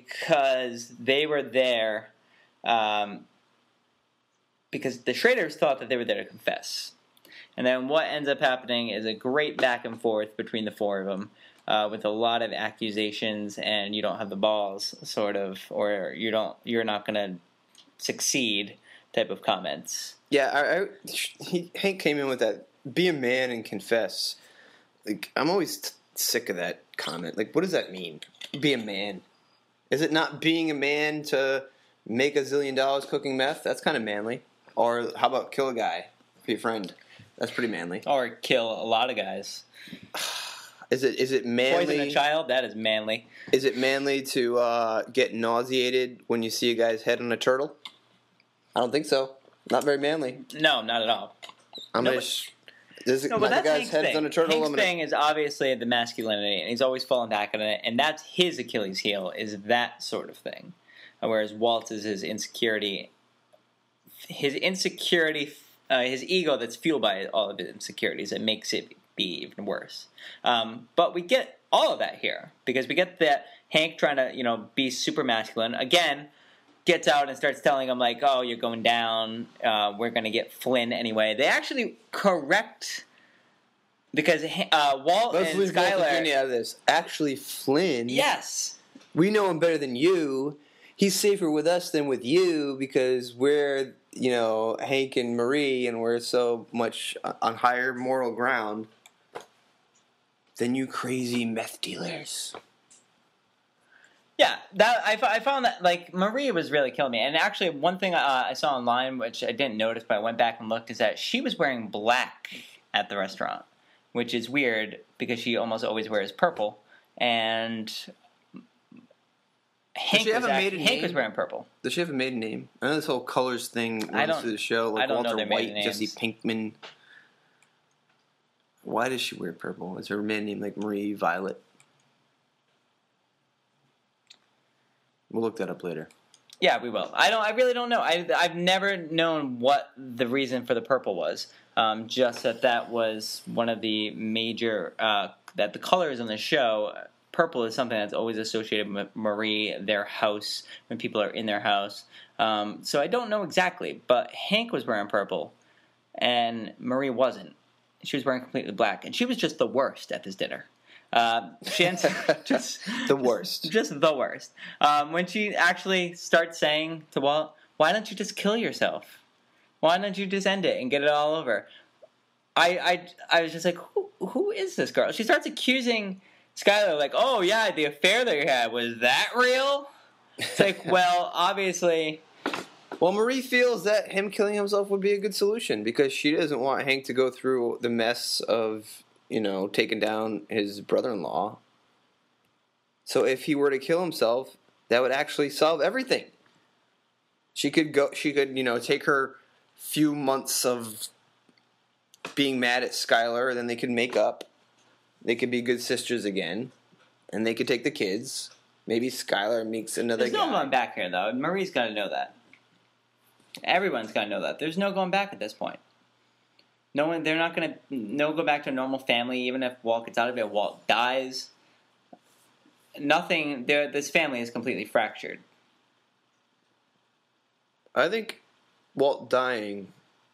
because they were there um, because the Schraders thought that they were there to confess. And then what ends up happening is a great back and forth between the four of them. Uh, with a lot of accusations, and you don't have the balls, sort of, or you don't, you're not going to succeed, type of comments. Yeah, I, I, he, Hank came in with that, be a man and confess. Like, I'm always t- sick of that comment. Like, what does that mean? Be a man. Is it not being a man to make a zillion dollars cooking meth? That's kind of manly. Or how about kill a guy for your friend? That's pretty manly. Or kill a lot of guys. Is it is it manly? Poison a child, that is manly. Is it manly to uh, get nauseated when you see a guy's head on a turtle? I don't think so. Not very manly. No, not at all. I'm No, gonna. but- Sh- There's a, No, my but that's guy's Hank's head's thing. on a turtle. Hank's I'm gonna, thing is obviously the masculinity, and he's always falling back on it, and that's his Achilles heel, is that sort of thing. Whereas Walt's is his insecurity his insecurity, uh, his ego that's fueled by all of his insecurities, it makes it be even worse. Um, but we get all of that here because we get that Hank trying to, you know, be super masculine again. Gets out and starts telling him like, "Oh, you're going down. Uh, we're going to get Flynn anyway." They actually correct because uh, Walt Let's and leave Walt Skyler. Virginia out of this. Actually, Flynn. Yes, We know him better than you. He's safer with us than with you because we're, you know, Hank and Marie, and we're so much on higher moral ground than you crazy meth dealers. yeah. That I, I found that like Marie was really killing me. And actually, one thing uh, I saw online, which I didn't notice, but I went back and looked, is that she was wearing black at the restaurant, which is weird because she almost always wears purple. And Hank, she have was, a act- maiden Hank name? was wearing purple. Does she have a maiden name? I know this whole colors thing I runs don't- through the show. Like I don't know Walter their White, maiden Jesse names. Pinkman. Why does she wear purple? Is her maiden name like Marie Violet? We'll look that up later. Yeah, we will. I don't. I really don't know. I, I've never known what the reason for the purple was. Um, just that that was one of the major uh, that the colors on the show. Purple is something that's always associated with Marie, their house, when people are in their house. Um, so I don't know exactly, but Hank was wearing purple, and Marie wasn't. She was wearing completely black, and she was just the worst at this dinner. Uh, she ends just The worst. just the worst. Um, when she actually starts saying to Walt, "Why don't you just kill yourself? Why don't you just end it and get it all over?" I I, I was just like, who who is this girl? She starts accusing Skyler, like, "Oh yeah, the affair that you had, was that real?" It's like, well, obviously. Well, Marie feels that him killing himself would be a good solution because she doesn't want Hank to go through the mess of, you know, taking down his brother-in-law. So if he were to kill himself, that would actually solve everything. She could go. She could, you know, take her few months of being mad at Skyler, then they could make up. They could be good sisters again, and they could take the kids. Maybe Skyler meets another There's guy. no going back here, though. Marie's got to know that. Everyone's got to know that. There's no going back at this point. No one. They're not going to no go back to a normal family, even if Walt gets out of it. Walt dies. Nothing. This family is completely fractured. I think Walt dying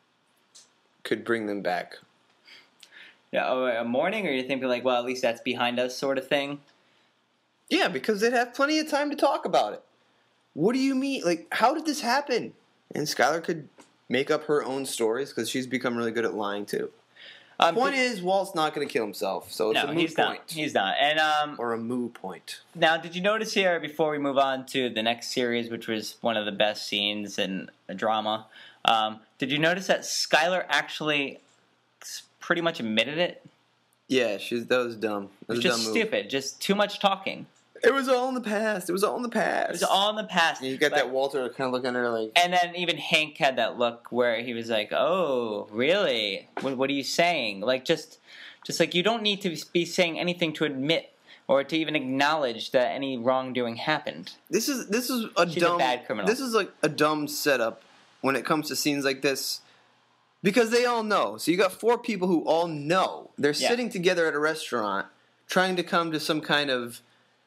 could bring them back. Yeah, oh, a mourning, or you think like, well, at least that's behind us, sort of thing. Yeah, because they'd have plenty of time to talk about it. What do you mean? Like, how did this happen? And Skylar could make up her own stories because she's become really good at lying too. Um, Point is, Walt's not going to kill himself, so it's no, a moot he's point. not. He's not. And um, Or a moo point. now, did you notice here before we move on to the next series, which was one of the best scenes in a drama? Um, did you notice that Skylar actually pretty much admitted it? Yeah, she's that was dumb. That It was was a just dumb move. stupid. Just too much talking. It was all in the past. It was all in the past. It was all in the past. And you got Like- that Walter kind of looking at her like, And then even Hank had that look where he was like, "Oh, really? What, what are you saying?" Like just, just like you don't need to be saying anything to admit or to even acknowledge that any wrongdoing happened. This is this is a She's a dumb bad criminal. This is like a dumb setup when it comes to scenes like this. Because they all know. So you got four people who all know. They're Yeah. sitting together at a restaurant trying to come to some kind of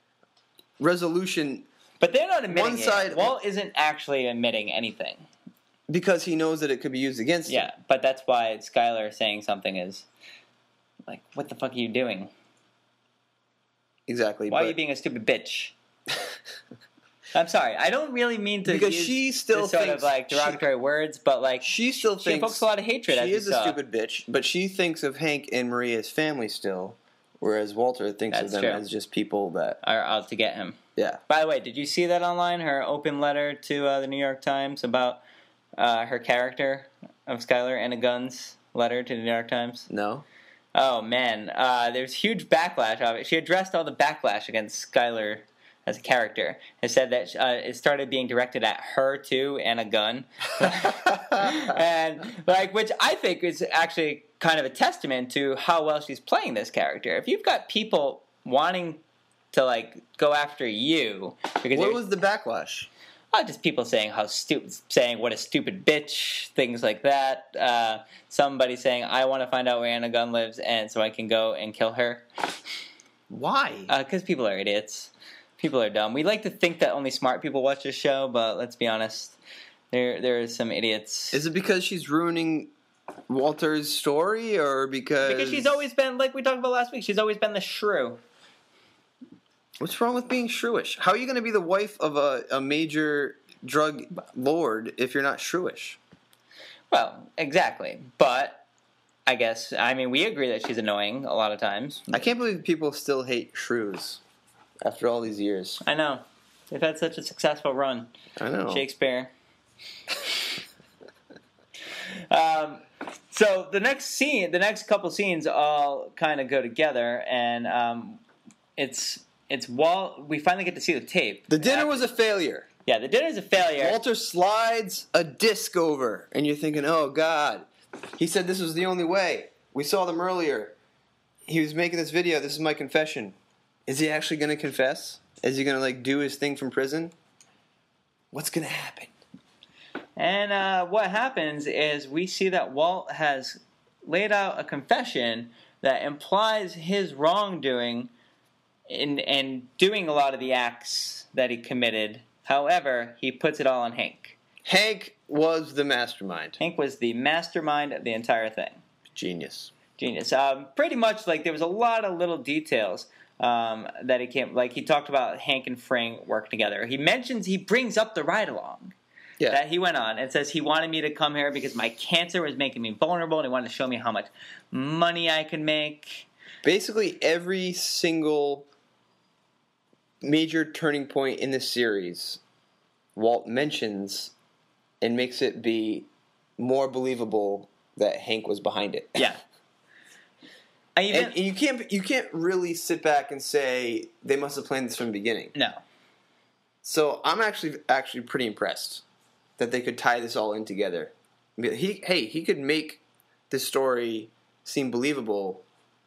resolution But they're not admitting One it. side- Walt isn't actually admitting anything. because he knows that it could be used against him. Yeah, but that's why Skylar saying something is like, "What the fuck are you doing? Exactly. Why are but you being a stupid bitch?" I'm sorry. I don't really mean to Because use she still this sort thinks of like she- derogatory words, but like she still she thinks evokes a lot of hatred. as she we is a saw. stupid bitch, but she thinks of Hank and Marie as family still, whereas Walter thinks That's of them true. as just people that, Are out to get him. yeah. By the way, did you see that online? Her open letter to uh, the New York Times about uh, her character of Skylar Anna Gunn's letter to the New York Times. No? Oh man, uh, there's huge backlash of it. She addressed all the backlash against Skylar as a character. It said that uh, it started being directed at her too, Anna Gunn, and like, which I think is actually kind of a testament to how well she's playing this character. If you've got people wanting to like go after you because What you're- was the backlash? Uh, just people saying how stupid, saying what a stupid bitch, things like that. Uh, somebody saying, I want to find out where Anna Gunn lives, and so I can go and kill her. Why? Because uh, people are idiots. People are dumb. We like to think that only smart people watch this show, but let's be honest. There, there are some idiots. Is it because she's ruining Walter's story, or because... Because she's always been, like we talked about last week, she's always been the shrew. What's wrong with being shrewish? How are you going to be the wife of a, a major drug lord if you're not shrewish? Well, exactly. But, I guess, I mean, we agree that she's annoying a lot of times. I can't believe people still hate shrews after all these years. I know. They've had such a successful run. I know. Shakespeare. um, so, the next scene, the next couple scenes all kind of go together, and um, it's... It's Walt. We finally get to see the tape. The dinner was a failure. Yeah, the dinner's a failure. Walter slides a disc over, and you're thinking, oh, God. He said this was the only way. We saw them earlier. He was making this video. This is my confession. Is he actually going to confess? Is he going to, like, do his thing from prison? What's going to happen? And uh, what happens is we see that Walt has laid out a confession that implies his wrongdoing In, in doing a lot of the acts that he committed. However, he puts it all on Hank. Hank was the mastermind. Hank was the mastermind of the entire thing. Genius. Genius. Um, pretty much, like, there was a lot of little details um, that he came... Like, he talked about Hank and Fring working together. He mentions... He brings up the ride-along yeah. that he went on and says he wanted me to come here because my cancer was making me vulnerable and he wanted to show me how much money I could make. Basically, every single... major turning point in this series, Walt mentions and makes it be more believable that Hank was behind it. Yeah. I even, and, and you can't you can't really sit back and say they must have planned this from the beginning. No. So I'm actually actually pretty impressed that they could tie this all in together. He hey he could make this story seem believable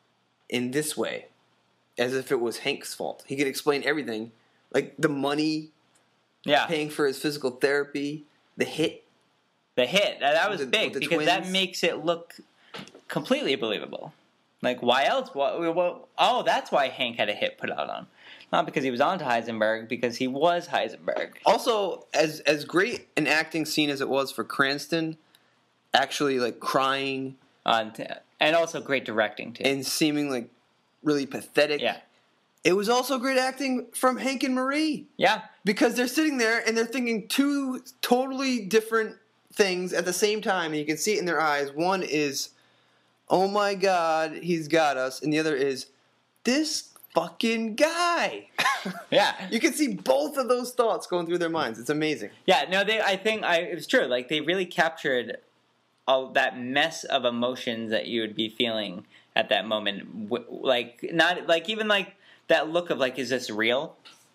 in this way. As if it was Hank's fault. He could explain everything. Like the money, yeah, paying for his physical therapy, the hit. The hit. That, that was the, big the because twins. that makes it look completely believable. Like, why else? What, what, oh, that's why Hank had a hit put out on. Not because he was on to Heisenberg, because he was Heisenberg. Also, as as great an acting scene as it was for Cranston, actually like crying. On t- and also great directing, too. And seeming like really pathetic. Yeah. It was also great acting from Hank and Marie. Yeah. Because they're sitting there and they're thinking two totally different things at the same time, and you can see it in their eyes. One is, oh my God, he's got us. And the other is, this fucking guy. Yeah. You can see both of those thoughts going through their minds. It's amazing. Yeah, no, they. I think I, it was true. Like, they really captured all that mess of emotions that you would be feeling at that moment. Like, not, like, even like, that look of like, is this real?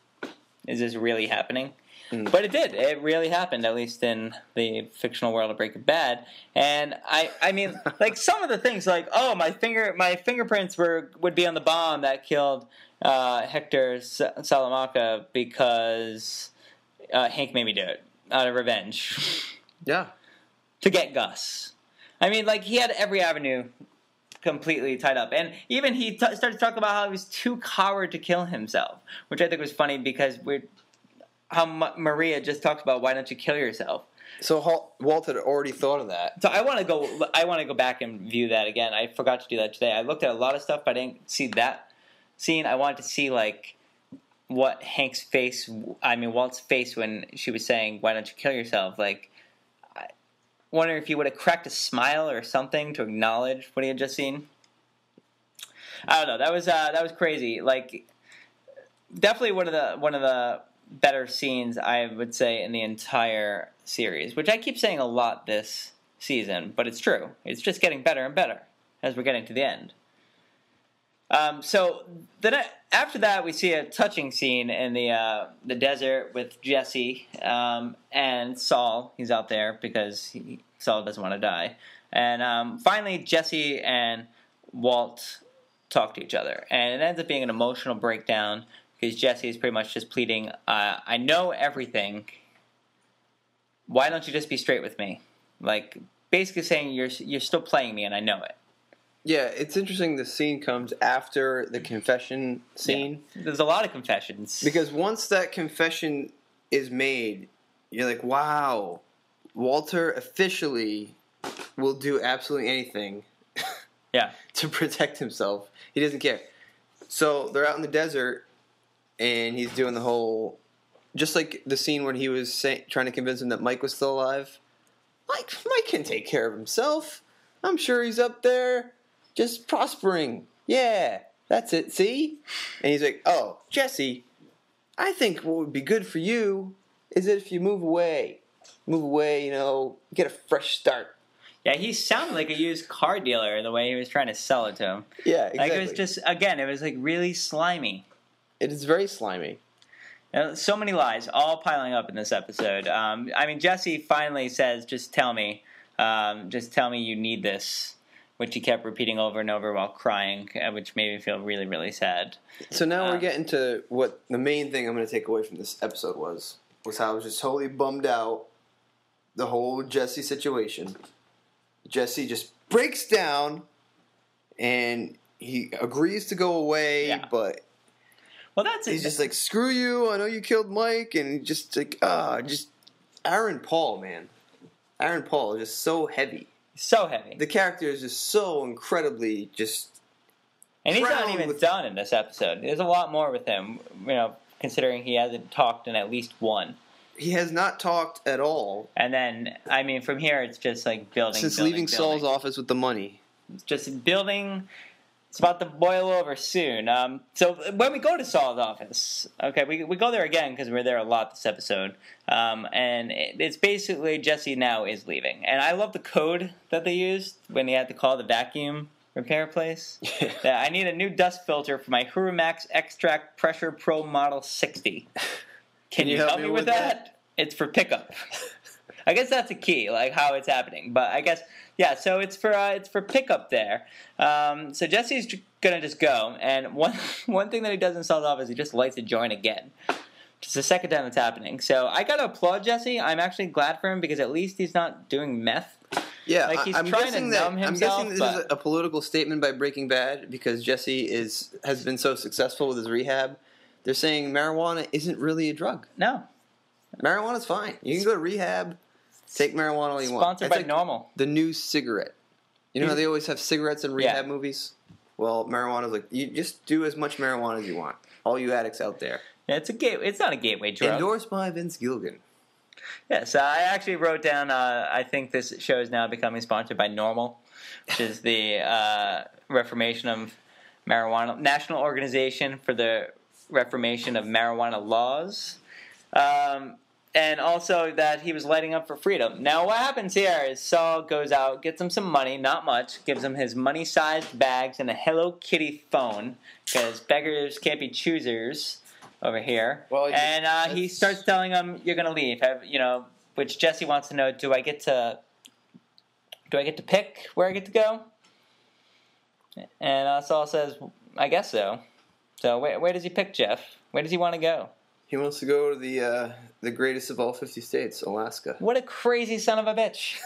Is this really happening? Mm. But it did. It really happened, at least in the fictional world of Breaking Bad. And I, I mean, like some of the things, like, oh, my finger, my fingerprints were would be on the bomb that killed uh, Hector Salamanca because uh, Hank made me do it out of revenge. Yeah. To get Gus. I mean, like, he had every avenue completely tied up. And even he t- started talking about how he was too coward to kill himself, which I think was funny because we're, how M- Maria just talked about, why don't you kill yourself? So Hal- Walt had already thought of that. So I want to go I want to go back and view that again. I forgot to do that today. I looked at a lot of stuff, but I didn't see that scene. I wanted to see, like, what Hank's face, I mean, Walt's face when she was saying, why don't you kill yourself? Like, wonder if he would have cracked a smile or something to acknowledge what he had just seen. I don't know. That was uh, that was crazy. Like, definitely one of the one of the better scenes, I would say, in the entire series. Which I keep saying a lot this season, but it's true. It's just getting better and better as we're getting to the end. Um, so then after that, we see a touching scene in the uh, the desert with Jesse um, and Saul. He's out there because he, Saul doesn't want to die. And um, finally, Jesse and Walt talk to each other, and it ends up being an emotional breakdown because Jesse is pretty much just pleading, uh, "I know everything. why don't you just be straight with me? Like, basically saying you're you're still playing me and I know it. Yeah, it's interesting the scene comes after the confession scene. Yeah. There's a lot of confessions. Because once that confession is made, you're like, wow, Walter officially will do absolutely anything yeah. to protect himself. He doesn't care. So they're out in the desert, and he's doing the whole... Just like the scene when he was say, trying to convince him that Mike was still alive. Mike, Mike can take care of himself. I'm sure he's up there just prospering. Yeah, that's it, see? And he's like, oh, Jesse, I think what would be good for you is that if you move away. Move away, you know, get a fresh start. Yeah, he sounded like a used car dealer the way he was trying to sell it to him. Yeah, exactly. Like, it was just, again, it was like really slimy. It is very slimy. You know, so many lies, all piling up in this episode. Um, I mean, Jesse finally says, just tell me. Um, just tell me you need this, which he kept repeating over and over while crying, uh, which made me feel really, really sad. So now uh, we're getting to what the main thing I'm going to take away from this episode was, was how I was just totally bummed out the whole Jesse situation. Jesse just breaks down, and he agrees to go away, Yeah. but well, that's he's it. just like, screw you, I know you killed Mike, and just like, ah, just Aaron Paul, man. Aaron Paul is just so heavy. So heavy. The character is just so incredibly just... And he's not crowned even with- done in this episode. There's a lot more with him, you know, considering he hasn't talked in at least one. He has not talked at all And then, I mean, from here, it's just like building, since building, leaving building. Saul's office with the money. It's just building. It's about to boil over soon. Um, so when we go to Saul's office, okay, we we go there again because we're there a lot this episode, um, and it, it's basically Jesse now is leaving, and I love the code that they used when he had to call the vacuum repair place. Yeah, I need a new dust filter for my Huramax Extract Pressure Pro Model sixty. Can, you, help, me with that? It's for pickup. I guess that's a key, like how it's happening. But I guess, yeah. So it's for uh, it's for pickup there. Um, so Jesse's j- gonna just go, and one one thing that he does in Saul's office, he just lights a joint again. It's the second time it's happening. So I gotta applaud Jesse. I'm actually glad for him because at least he's not doing meth. Yeah, Like, he's I, I'm trying to guessing that, numb I'm himself, guessing this but- is a political statement by Breaking Bad because Jesse is has been so successful with his rehab. They're saying marijuana isn't really a drug. No, Marijuana's fine. You can go to rehab, take marijuana all you want. sponsored It's by like Normal. the new cigarette. You know how they always have cigarettes in rehab Yeah. movies? Well, marijuana's like, you just do as much marijuana as you want. All you addicts out there. Yeah, it's a gate. It's not a gateway drug. Endorsed by Vince Gilligan. Yes, I actually wrote down. Uh, I think this show is now becoming sponsored by Normal, which is the uh, Reformation of Marijuana, National Organization for the Reformation of Marijuana Laws, um, and also that he was lighting up for freedom. Now, what happens here is Saul goes out, gets him some money, not much, gives him his money-sized bags and a Hello Kitty phone because beggars can't be choosers over here. Well, yeah, and uh, he that's- starts telling him, "You're going to leave." Have, you know, which Jesse wants to know: Do I get to? Do I get to pick where I get to go? And uh, Saul says, "I guess so." So where, where does he pick, Jeff? Where does he want to go? He wants to go to the uh, the greatest of all fifty states, Alaska. What a crazy son of a bitch!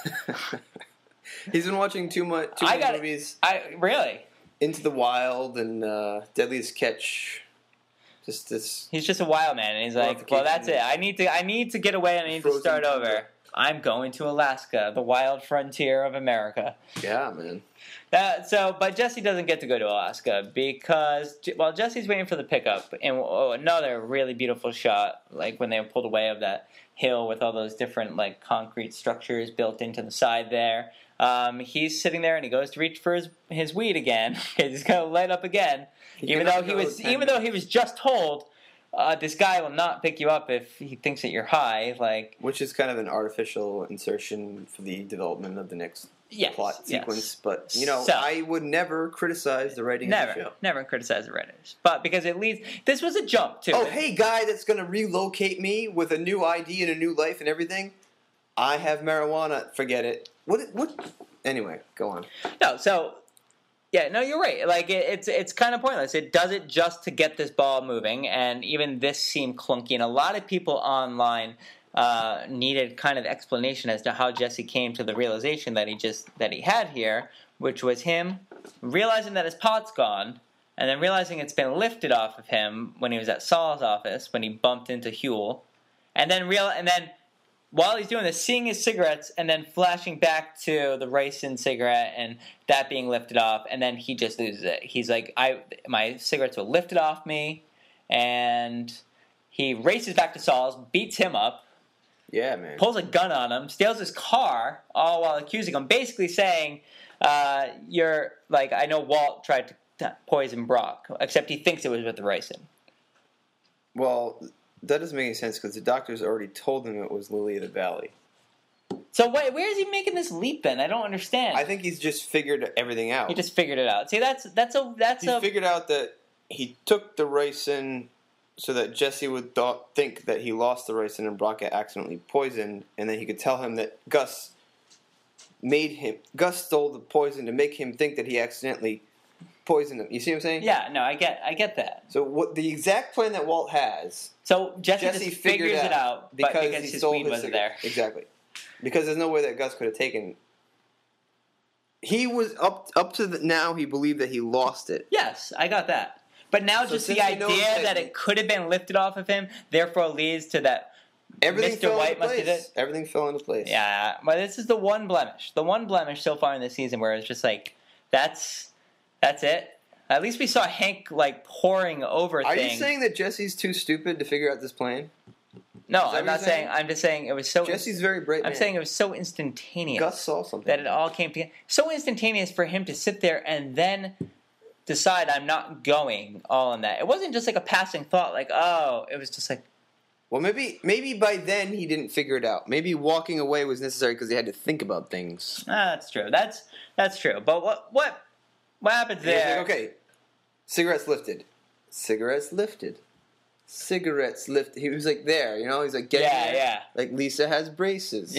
He's been watching too much too I many got movies. I really. Into the Wild and uh, Deadliest Catch. Just this. He's just a wild man, and he's like, "Well, that's it. I need to. I need to get away, and I need to Frozen start tundra. over. I'm going to Alaska, the wild frontier of America." Yeah, man. Uh, so, but Jesse doesn't get to go to Alaska because, well, Jesse's waiting for the pickup, and oh, another really beautiful shot, like when they pulled away of that hill with all those different like concrete structures built into the side there. Um, he's sitting there and he goes to reach for his his weed again because he's gonna light up again, He even though cannot he go was ten even though he was just told. Uh, this guy will not pick you up if he thinks that you're high. Like, Which is kind of an artificial insertion for the development of the next yes, plot yes. sequence. But, you know, So- I would never criticize the writing Never, of the show. never criticize the writers, but because it leads. This was a jump too. Oh, hey, guy that's going to relocate me with a new I D and a new life and everything. I have marijuana. Forget it. What? What? Anyway, go on. No, so yeah, no, you're right. Like it, it's it's kind of pointless. It does it just to get this ball moving, and even this seemed clunky. And a lot of people online uh, needed kind of explanation as to how Jesse came to the realization that he just that he had here, which was him realizing that his pot's gone, and then realizing it's been lifted off of him when he was at Saul's office when he bumped into Huel, and then real and then while he's doing this, seeing his cigarettes and then flashing back to the ricin cigarette and that being lifted off, and then he just loses it. He's like, "I my cigarettes were lifted off me," and he races back to Saul's, beats him up. Yeah, man. Pulls a gun on him, steals his car, all while accusing him, basically saying, uh, "You're like I know Walt tried to poison Brock, except he thinks it was with the ricin." Well, that doesn't make any sense because the doctors already told him it was Lily of the Valley. So wait, where is he making this leap in? I don't understand. I think he's just figured everything out. He just figured it out. See, that's that's a that's he a figured out that he took the ricin so that Jesse would th- think that he lost the ricin and Brock had accidentally poisoned, and then he could tell him that Gus made him. Gus stole the poison to make him think that he accidentally poisoned him. You see what I'm saying? yeah. No, I get I get that. So what the exact plan that Walt has, So Jesse, Jesse just figured figures it out because, but because he his stole weed his wasn't cigarette. there. Exactly. Because there's no way that Gus could have taken. He was up up to the, now. He believed that he lost it. Yes, I got that. But now So just the since he idea knows that, that- it could have been lifted off of him, therefore leads to that. Everything Mister fell White into must have place. did- Everything fell into place. Yeah, but this is the one blemish. The one blemish so far in this season where it's just like, that's that's it. At least we saw Hank like pouring over Are things. you saying that Jesse's too stupid to figure out this plan? No, that I'm what not you're saying? saying. I'm just saying it was so. Jesse's very bright. I'm man. saying it was so instantaneous. Gus saw something that it all came together. So instantaneous for him to sit there and then decide I'm not going all in that. It wasn't just like a passing thought, like, oh, it was just like, Well, maybe maybe by then he didn't figure it out. Maybe walking away was necessary because he had to think about things. ah, that's true. That's that's true. But what what what happens And he's there? like, okay, cigarettes lifted, cigarettes lifted, cigarettes lifted. He was like there, you know. He's like, get Yeah, here. yeah. Like Lisa has braces.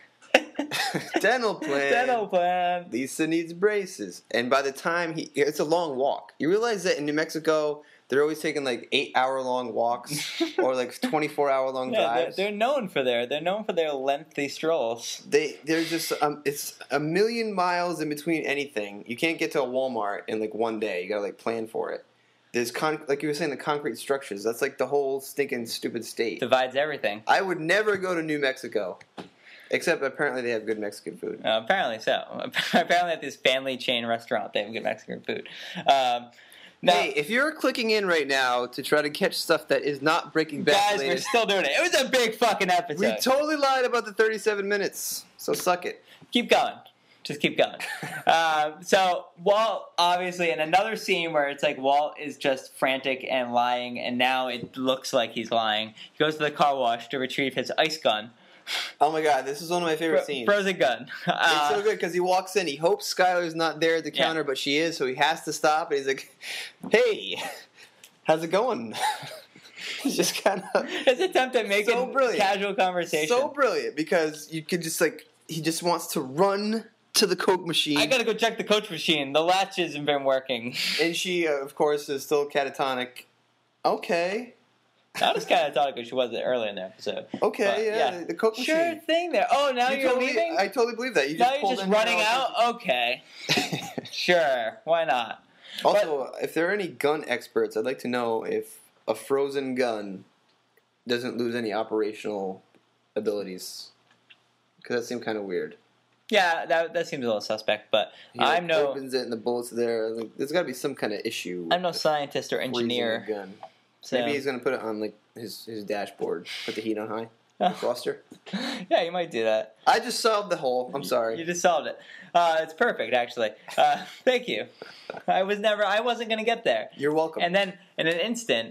Dental plan. Dental plan. Lisa needs braces. And by the time he, it's a long walk. You realize that in New Mexico, they're always taking like eight hour long walks or like twenty-four hour long Yeah, they're, drives. they're known for their they're known for their lengthy strolls. They they're just um, it's a million miles in between anything. You can't get to a Walmart in like one day. You gotta like plan for it. There's con- like you were saying, the concrete structures. That's like the whole stinking stupid state. Divides everything. I would never go to New Mexico, except apparently they have good Mexican food. Uh, apparently so. Apparently at this family chain restaurant they have good Mexican food. Um, now, Hey, if you're clicking in right now to try to catch stuff that is not Breaking Bad guys, we're related, still doing it. It was a big fucking episode. we totally lied about the thirty-seven minutes. So suck it. Keep going. Just keep going. um, so Walt, obviously, in another scene where it's like Walt is just frantic and lying, and now it looks like he's lying. He goes to the car wash to retrieve his ice gun, Oh my god, this is one of my favorite Fro- scenes. frozen gun. It's Uh, so good because he walks in. He hopes Skylar's not there at the Yeah. counter, but she is, so he has to stop. And he's like, "Hey, how's it going?" He's just kind of his attempt at making So brilliant. casual conversation. so brilliant because you could just like he just wants to run to the Coke machine, I gotta go check the Coach machine. The latch hasn't been working. and she, uh, of course, is still catatonic. Okay, Not as catatonic as she was earlier in the episode. okay, But, yeah, the Coke Sure machine. thing there. Oh, now You you're totally- leaving? I totally believe that. You now just you're pulled just in running and out? Okay. Sure. Why not? Also, if there are any gun experts, I'd like to know if a frozen gun doesn't lose any operational abilities. Because that seemed kind of weird. Yeah, that that seems a little suspect, but He like, I'm no opens it and the bullets are there. Like, there's got to be some kind of issue. I'm no scientist or freezing a engineer. gun. So. Maybe he's gonna put it on like his his dashboard. Put the heat on high. Oh. Defroster. Yeah, you might do that. I just solved the hole. I'm sorry. You just solved it. Uh, it's perfect, actually. Uh, thank you. I was never. I wasn't going to get there. You're welcome. And then, in an instant,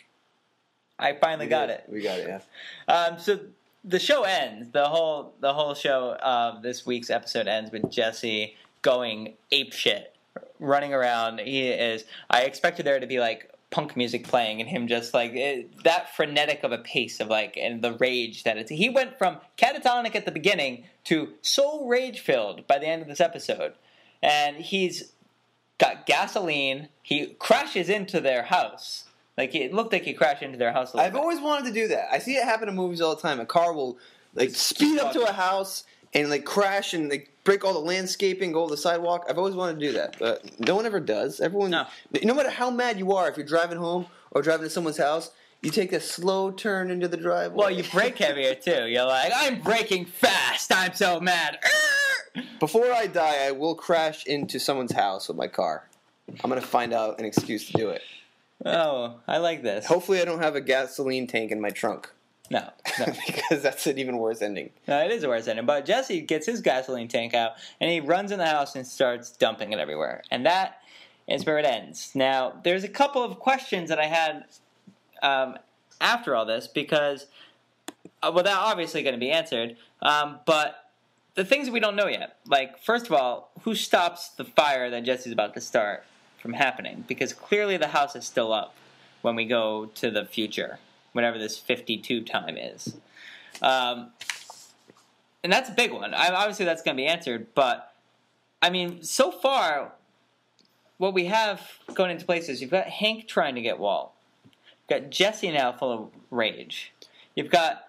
I finally We got did. it. We got it. Yeah. Um, so the show ends. The whole the whole show of this week's episode ends with Jesse going apeshit, running around. He is. I expected there to be like punk music playing and him just like it, that frenetic of a pace of like and the rage that it's. He went from catatonic at the beginning to so rage filled by the end of this episode, and he's got gasoline. He crashes into their house Like it looked like he crashed into their house. A little I've bit. always wanted to do that. I see it happen in movies all the time. A car will like speed up to a house and like crash and like break all the landscaping, go over the sidewalk. I've always wanted to do that, but no one ever does. Everyone, No. no matter how mad you are, if you're driving home or driving to someone's house, you take a slow turn into the driveway. Well, you brake heavier too. You're like, I'm braking fast. I'm so mad. Before I die, I will crash into someone's house with my car. I'm gonna find out an excuse to do it. Oh, I like this. Hopefully, I don't have a gasoline tank in my trunk. No, no. Because that's an even worse ending. No, it is a worse ending. But Jesse gets his gasoline tank out, and he runs in the house and starts dumping it everywhere. And that is where it ends. Now, there's a couple of questions that I had um, after all this, because, uh, well, they're obviously going to be answered. Um, but the things that we don't know yet, like, first of all, who stops the fire that Jesse's about to start from happening? Because clearly the house is still up when we go to the future, whatever this fifty-two time is. Um, and that's a big one. I, obviously, that's going to be answered. But, I mean, so far, what we have going into places, you've got Hank trying to get Walt. You've got Jesse now full of rage. You've got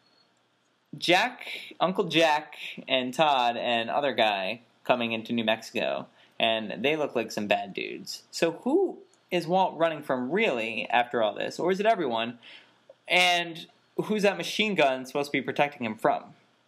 Jack, Uncle Jack, and Todd, and other guy coming into New Mexico. And they look like some bad dudes. So who is Walt running from, really, after all this? Or is it everyone? And who's that machine gun supposed to be protecting him from?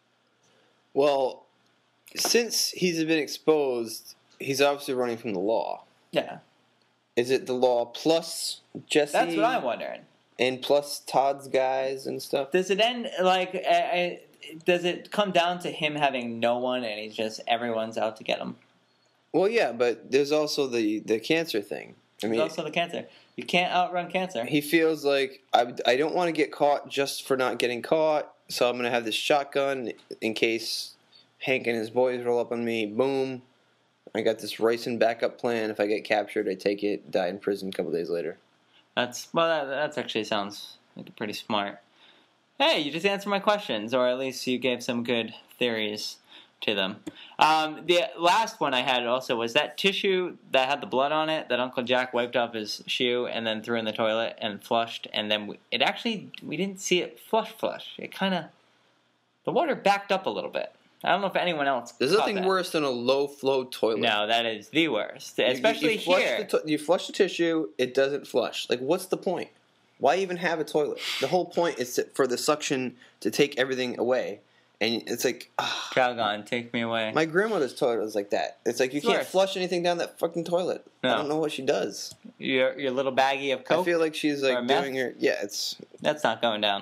Well, since he's been exposed, he's obviously running from the law. Yeah. Is it the law plus Jesse? That's what I'm wondering. And plus Todd's guys and stuff? Does it end, like, uh, uh, does it come down to him having no one and he's just, everyone's out to get him? Well, yeah, but there's also the, the cancer thing. I mean, There's also the cancer. You can't outrun cancer. he feels like, I, I don't want to get caught just for not getting caught, so I'm going to have this shotgun in case Hank and his boys roll up on me. Boom. I got this racing backup plan. If I get captured, I take it, die in prison a couple days later. That's, well, that that's actually sounds like pretty smart. Hey, you just answered my questions, or at least you gave some good theories to them. Um, the last one I had also was that tissue that had the blood on it that Uncle Jack wiped off his shoe and then threw in the toilet and flushed, and then we, it actually, we didn't see it flush flush. It kind of, the water backed up a little bit. I don't know if anyone else There's caught nothing that. worse than a low-flow toilet. No, that is the worst, You- you- especially you flush here. The to- you flush the tissue, it doesn't flush. Like, what's the point? Why even have a toilet? The whole point is to, for the suction to take everything away. And it's like, ah. Calgon, take me away. My grandmother's toilet was like that. It's like you It's can't worse. flush anything down that fucking toilet. No. I don't know what she does. Your your little baggie of Coke? I feel like she's Or like meth? doing her. Yeah, it's. That's not going down.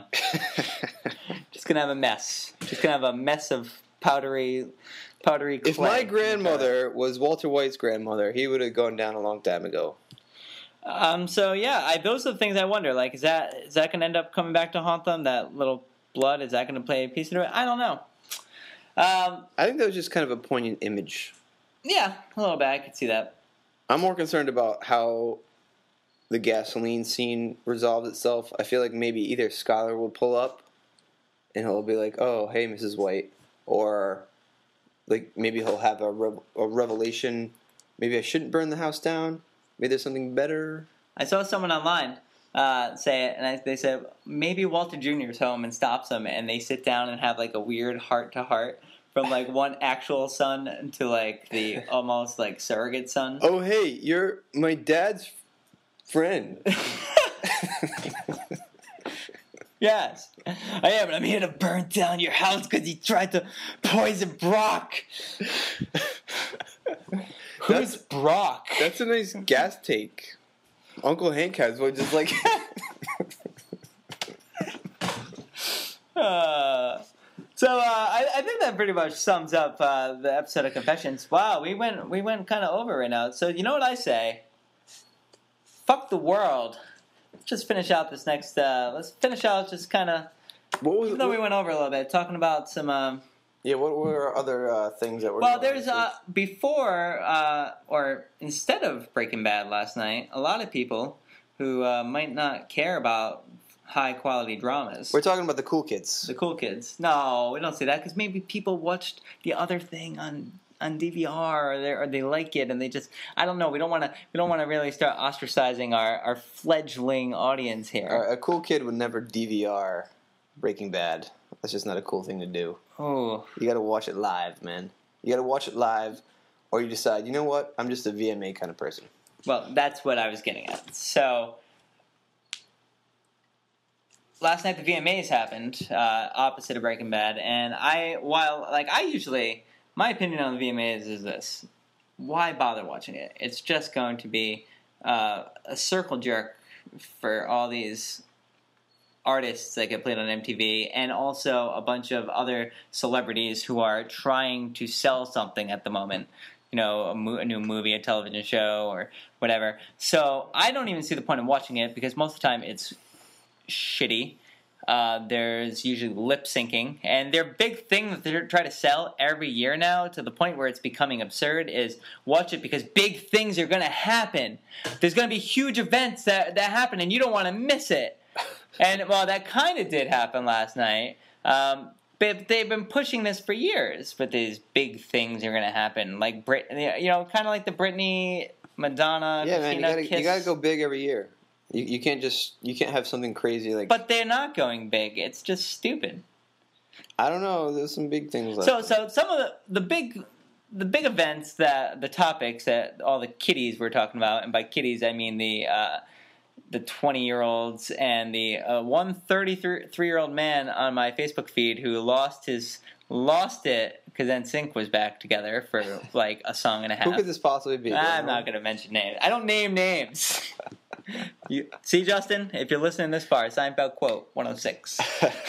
Just gonna have a mess. Just gonna have a mess of powdery, powdery clay. If my grandmother was Walter White's grandmother, he would have gone down a long time ago. Um. So yeah, I, those are the things I wonder. Like, is that is that gonna end up coming back to haunt them? That little blood, is that gonna play a piece into it? I don't know. Um. I think that was just kind of a poignant image. Yeah, a little bit. I could see that. I'm more concerned about how the gasoline scene resolves itself. I feel like maybe either Skylar will pull up and he'll be like, "Oh, hey, Missus White," or like maybe he'll have a, rev- a revelation. Maybe I shouldn't burn the house down. Maybe there's something better. I saw someone online uh, say it, and I, they said maybe Walter Junior's home and stops them, and they sit down and have like a weird heart to heart from like one actual son to like the almost like surrogate son. Oh, hey, you're my dad's friend. Yes, I am, and I'm here to burn down your house because he tried to poison Brock. Who's That's- Brock? That's a nice gas take. Uncle Hank has one just like. Uh, so uh, I, I think that pretty much sums up uh, the episode of Confessions. Wow, we went we went kind of over right now. So you know what I say? Fuck the world. Let's just finish out this next. Uh, let's finish out just kind of. What was Even though we what- went over a little bit, talking about some. Um, Yeah, what were other uh, things that were? well, going on there's this uh, week? before uh, or instead of Breaking Bad last night, a lot of people who uh, might not care about high quality dramas. We're talking about the cool kids. The cool kids. No, we don't say that because maybe people watched the other thing on on D V R or they or they like it and they just I don't know. We don't want to we don't want to really start ostracizing our, our fledgling audience here. A, a cool kid would never D V R Breaking Bad. That's just not a cool thing to do. Oh, You got to watch it live, man. You got to watch it live, or you decide, you know what? I'm just a V M A kind of person. well, that's what I was getting at. So last night the V M As happened, uh, opposite of Breaking Bad, and I while like I usually. My opinion on the V M As is this. Why bother watching it? It's just going to be uh, a circle jerk for all these artists that get played on M T V and also a bunch of other celebrities who are trying to sell something at the moment. You know, a, mo- a new movie, a television show, or whatever. So I don't even see the point of watching it because most of the time it's shitty. Uh, there's usually lip syncing, and their big thing that they try to sell every year now, to the point where it's becoming absurd, is watch it because big things are going to happen. There's going to be huge events that that happen, and you don't want to miss it. And well, that kind of did happen last night. Um, but they've been pushing this for years. But these big things are going to happen, like Brit, you know, kind of like the Britney, Madonna, Yeah, man, you Christina gotta, kiss. you gotta go big every year. You, you can't just you can't have something crazy like. But they're not going big. It's just stupid. I don't know. There's some big things. Left. So, so some of the, the big, the big events that the topics that all the kiddies were talking about, and by kiddies I mean the uh, the twenty year olds and the uh, one thirty-three year old man on my Facebook feed who lost his lost it because N Sync was back together for like a song and a half. Who could this possibly be? I'm not going to mention names. I don't name names. You, see, Justin, if you're listening this far, Seinfeld quote one oh six.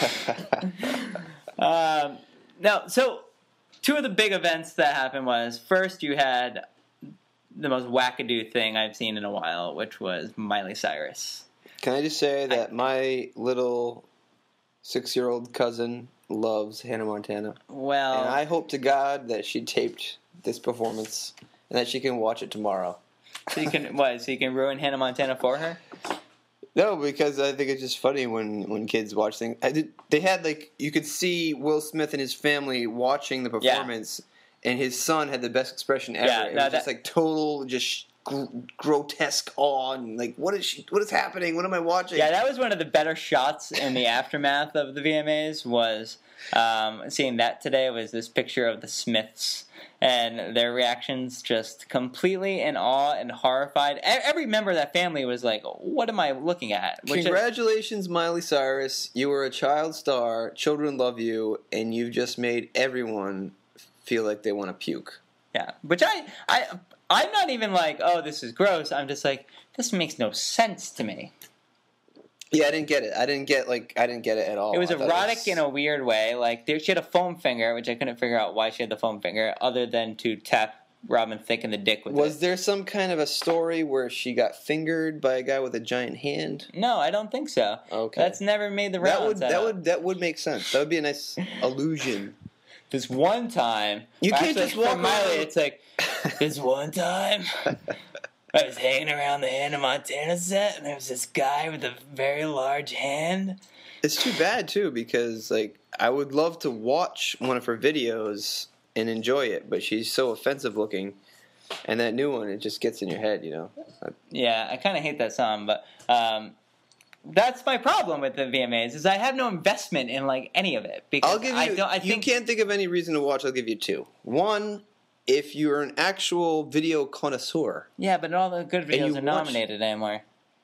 um, now, so two of the big events that happened was, first you had the most wackadoo thing I've seen in a while, which was Miley Cyrus. Can I just say that I, my little six-year-old cousin loves Hannah Montana, well, and I hope to God that she taped this performance and that she can watch it tomorrow. so you can what? So you can ruin Hannah Montana for her? No, because I think it's just funny when, when kids watch things. I did, they had like you could see Will Smith and his family watching the performance, yeah. and his son had the best expression ever. Yeah, it no, was just that, like total, just gr- grotesque awe, and like what is she? What is happening? What am I watching? Yeah, that was one of the better shots in the aftermath of the V M As. Was um, seeing that today was this picture of the Smiths. And their reactions just completely in awe and horrified. Every member of that family was like, what am I looking at? Which Congratulations, is, Miley Cyrus. You were a child star. Children love you. And you've just made everyone feel like they want to puke. Yeah. Which I, I, I'm not even like, oh, this is gross. I'm just like, this makes no sense to me. Yeah, I didn't get it. I didn't get like I didn't get it at all. It was I erotic it was... in a weird way. Like there, she had a foam finger, which I couldn't figure out why she had the foam finger, other than to tap Robin Thicke in the dick with was it. There some kind of a story where she got fingered by a guy with a giant hand? No, I don't think so. Okay, that's never made the rounds. That would that would that would make sense. That would be a nice illusion. This one time, you can't actually, just walk for Miley, around. it's like this one time. I was hanging around the Hannah Montana set, and there was this guy with a very large hand. It's too bad, too, because like I would love to watch one of her videos and enjoy it, but she's so offensive looking, and that new one, it just gets in your head, you know? Yeah, I kind of hate that song, but um, that's my problem with the V M As, is I have no investment in like any of it. Because I'll give you, I don't, I you think, can't think of any reason to watch, I'll give you two. One, if you're an actual video connoisseur. Yeah, but all the good videos you are watch- nominated anymore.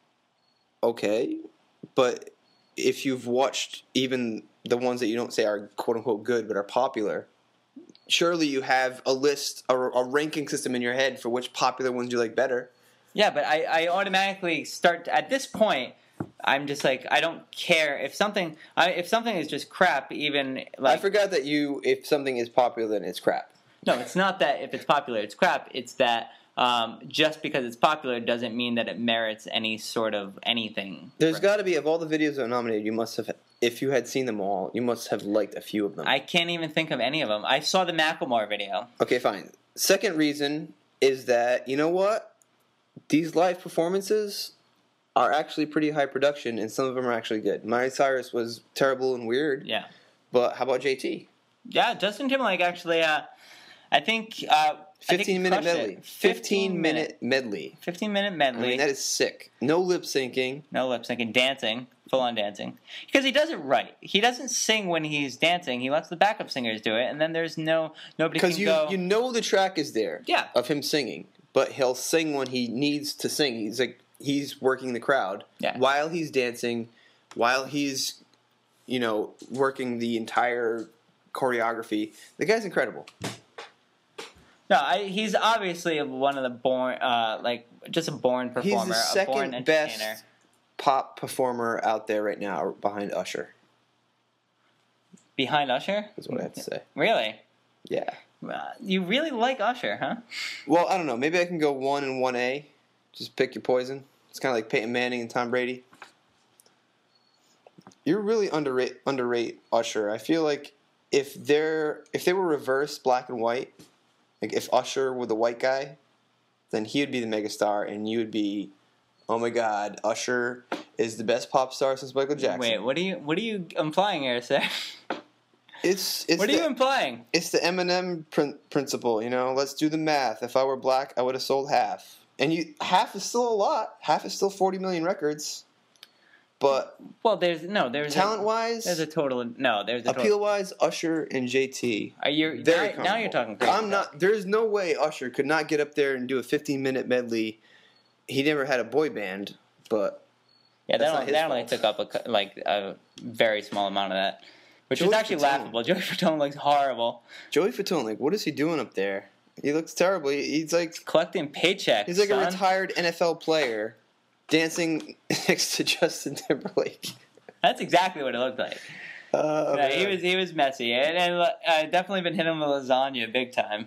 Okay, but if you've watched even the ones that you don't say are quote-unquote good but are popular, surely you have a list, a, a ranking system in your head for which popular ones you like better. Yeah, but I, I automatically start, at this point, I'm just like, I don't care if something I, if something is just crap, even like I forgot that you, if something is popular, then it's crap. No, it's not that if it's popular, it's crap. It's that um, just because it's popular doesn't mean that it merits any sort of anything. There's got to be, of all the videos that are nominated, you must have, if you had seen them all, you must have liked a few of them. I can't even think of any of them. I saw the Macklemore video. Okay, fine. Second reason is that, you know what? These live performances are actually pretty high production, and some of them are actually good. Miley Cyrus was terrible and weird. Yeah. But how about J T? Yeah, Justin Timberlake actually... Uh, I think uh, fifteen I think he minute crushed medley. it. fifteen minute medley. fifteen minute I medley. mean, that is sick. No lip syncing. No lip syncing, dancing, full on dancing. Because he does it right. He doesn't sing when he's dancing. He lets the backup singers do it, and then there's no nobody can Because you, go. you know the track is there. Yeah. Of him singing, but he'll sing when he needs to sing. He's like he's working the crowd Yeah. while he's dancing, while he's you know working the entire choreography. The guy's incredible. No, I, he's obviously one of the born, uh, like just a born performer, He's the a born second entertainer. best pop performer out there right now, behind Usher. Behind Usher? Is what I have to say. Really? Yeah. Uh, you really like Usher, huh? Well, I don't know. Maybe I can go one and one A. Just pick your poison. It's kind of like Peyton Manning and Tom Brady. You're really underrate underrate Usher. I feel like if they're if they were reversed, black and white, like if Usher were the white guy, then he would be the megastar, and you would be, oh my God, Usher is the best pop star since Michael Jackson. Wait, what are you what are you implying here, sir? It's it's What are the, you implying? It's the Eminem prin- principle, you know. Let's do the math. If I were black, I would have sold half, and you half is still a lot. Half is still forty million records, but Well, there's no there's talent a, wise, there's a total no there's a total, appeal wise, Usher and J T. Are you Very now, now you're talking crazy. I'm not. There's no way Usher could not get up there and do a fifteen minute medley. He never had a boy band, but Yeah, that's that not only, his that only fault. took up a cu- like a very small amount of that, which is Joey actually Fatone. laughable. Joey Fatone looks horrible, Joey Fatone, like, what is he doing up there? He looks terrible. He- He's like collecting paychecks. he's like son. a retired N F L player dancing next to Justin Timberlake. That's exactly what it looked like. Uh, No, he was he was messy, and, and uh, I definitely been hitting him with lasagna big time.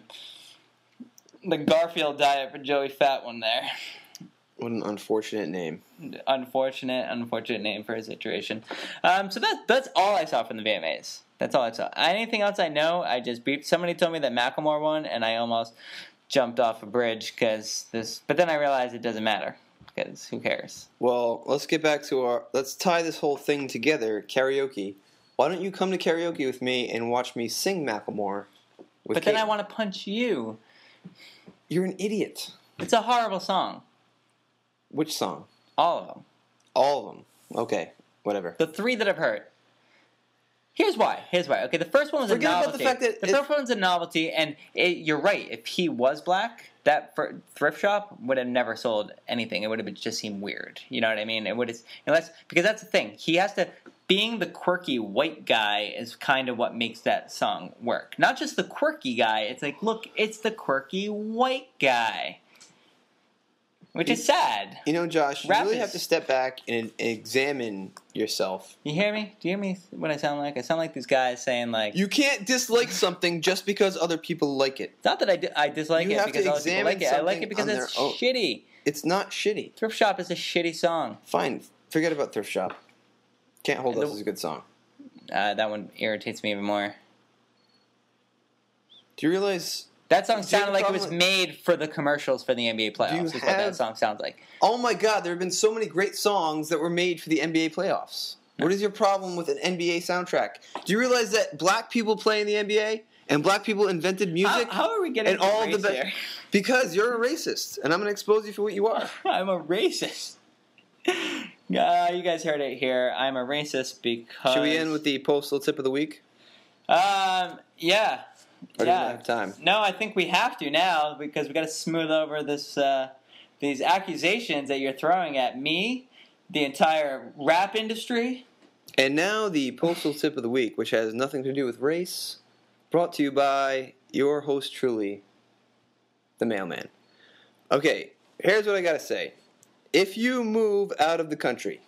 The Garfield diet for Joey Fat one there. What an unfortunate name. Unfortunate, unfortunate name for his situation. Um, so that that's all I saw from the V M As. That's all I saw. Anything else I know, I just beeped. Somebody told me that Macklemore won, and I almost jumped off a bridge because this. But then I realized it doesn't matter because who cares? Well, let's get back to our. Let's tie this whole thing together. Karaoke. Why don't you come to karaoke with me and watch me sing Macklemore? With But then Kate? I want to punch you. You're an idiot. It's a horrible song. Which song? All of them. All of them. Okay, whatever. The three that I've heard. Here's why. Here's why. Okay, the first one was Forget a about novelty. the fact that the it- first one's a novelty, and it, you're right. If he was black, that fr- thrift shop would have never sold anything. It would have just seemed weird. You know what I mean? It would have, unless because that's the thing. He has to. Being the quirky white guy is kind of what makes that song work. Not just the quirky guy. It's like, look, it's the quirky white guy, which is sad. You know, Josh, you Rap really is- have to step back and examine yourself. You hear me? Do you hear me? What I sound like? I sound like these guys saying like. You can't dislike something just because other people like it. It's not that I, di- I dislike You it have because to other people examine like it. I like something it because on it's their own. shitty. It's not shitty. Thrift Shop is a shitty song. Fine, forget about Thrift Shop. Can't Hold And Us the- is a good song. Uh, that one irritates me even more. Do you realize? That song Do you have sounded a like it problem was with- made for the commercials for the N B A playoffs. you Is what that have- song sounds like. Oh my God, there have been so many great songs that were made for the N B A playoffs. What is your problem with an N B A soundtrack? Do you realize that black people play in the N B A and black people invented music? How, how are we getting and all of the race be- here? Because you're a racist, and I'm going to expose you for what you are. I'm a racist. Uh, you guys heard it here. I'm a racist because. Should we end with the postal tip of the week? Um. Yeah. Or do we yeah. not have time? No, I think we have to now because we got to smooth over this uh, these accusations that you're throwing at me, the entire rap industry. And now the postal tip of the week, which has nothing to do with race, brought to you by your host truly, the mailman. Okay, here's what I gotta say. If you move out of the country,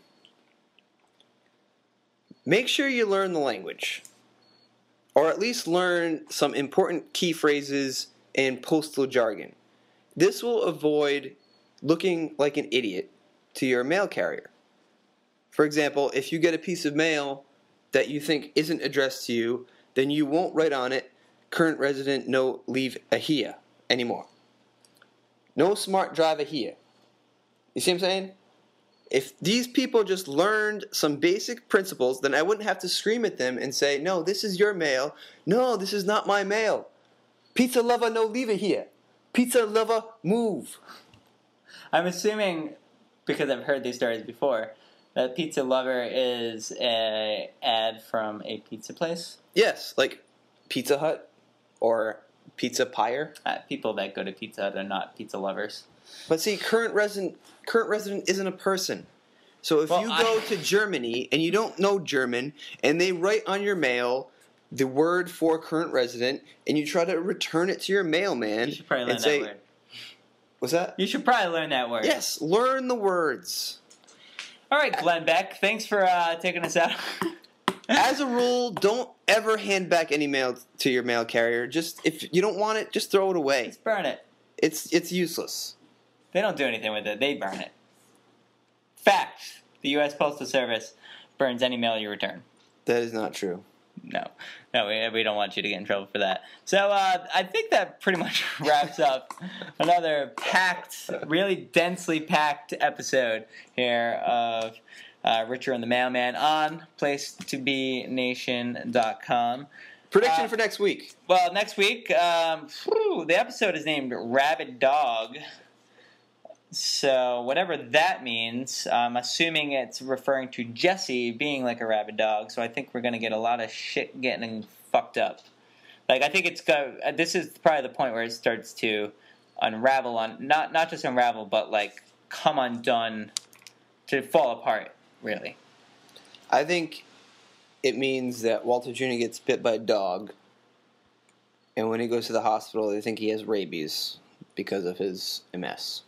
make sure you learn the language. Or at least learn some important key phrases and postal jargon. This will avoid looking like an idiot to your mail carrier. For example, if you get a piece of mail that you think isn't addressed to you, then you won't write on it, current resident no leave a here anymore. No smart drive a here. You see what I'm saying? If these people just learned some basic principles, then I wouldn't have to scream at them and say, no, this is your mail. No, this is not my mail. Pizza lover, no leave it here. Pizza lover, move. I'm assuming, because I've heard these stories before, that Pizza Lover is a ad from a pizza place. Yes, like Pizza Hut or Pizza Pyre. Uh, people that go to Pizza Hut are not pizza lovers. But see, current resident current resident isn't a person. So if Well, you I- go to Germany and you don't know German and they write on your mail the word for current resident and you try to return it to your mailman You should probably learn and say, that word. what's that? You should probably learn that word. Yes, learn the words. All right, Glenn Beck, thanks for uh, taking us out. As a rule, don't ever hand back any mail to your mail carrier. Just if you don't want it, just throw it away. Just burn it. It's it's useless. They don't do anything with it. They burn it. Fact. The U S Postal Service burns any mail you return. That is not true. No. No, we, we don't want you to get in trouble for that. So uh, I think that pretty much wraps up another packed, really densely packed episode here of uh, Richer and the Mailman on place to be nation dot com. Prediction Uh, for next week. Well, next week, um, whew, the episode is named Rabid Dog. So whatever that means, I'm assuming it's referring to Jesse being like a rabid dog. So I think we're going to get a lot of shit getting fucked up. Like I think it's go. This is probably the point where it starts to unravel on not not just unravel, but like come undone, to fall apart. Really, I think it means that Walter Junior gets bit by a dog, and when he goes to the hospital, they think he has rabies because of his M S.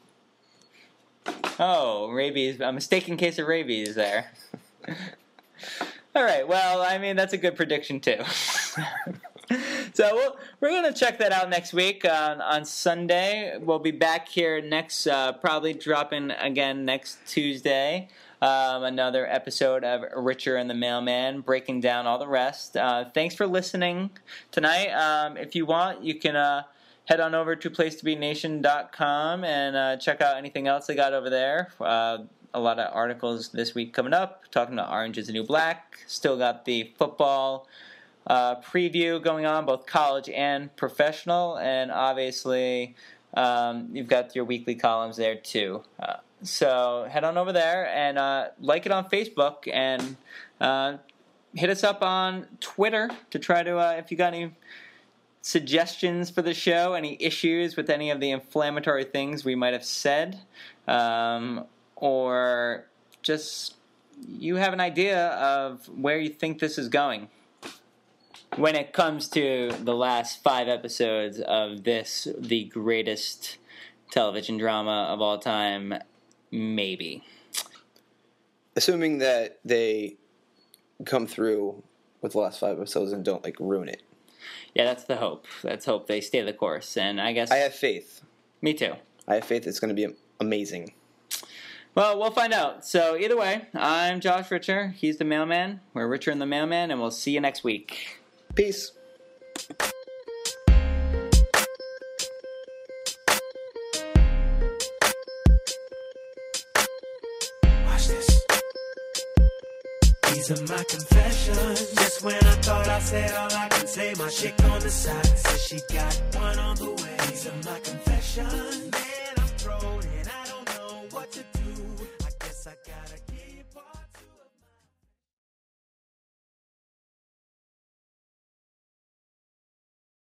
oh rabies! A mistaken case of rabies there. All right. Well, I mean that's a good prediction too. So we'll, we're going to check that out next week on, on Sunday. We'll be back here next, uh, probably dropping again next Tuesday. Um, another episode of Richer and the Mailman, breaking down all the rest. Uh, thanks for listening tonight. Um, if you want, you can uh, head on over to place to be nation dot com and uh, check out anything else they got over there. Uh, a lot of articles this week coming up, talking about Orange is the New Black. Still got the football Uh, preview going on, both college and professional, and obviously um, you've got your weekly columns there too. Uh, so head on over there and uh, like it on Facebook, and uh, hit us up on Twitter to try to, uh, if you got any suggestions for the show, any issues with any of the inflammatory things we might have said, um, or just you have an idea of where you think this is going. When it comes to the last five episodes of this, the greatest television drama of all time, maybe. Assuming that they come through with the last five episodes and don't like ruin it. Yeah, that's the hope. Let's hope they stay the course. And I guess I have faith. me too. I have faith it's going to be amazing. Well, we'll find out. So either way, I'm Josh Richer. He's the Mailman. We're Richer and the Mailman, and we'll see you next week. Peace. Watch this. These are my confessions. Just when I thought I said all I can say, my chick on the side says she got one on the way. These are my confessions.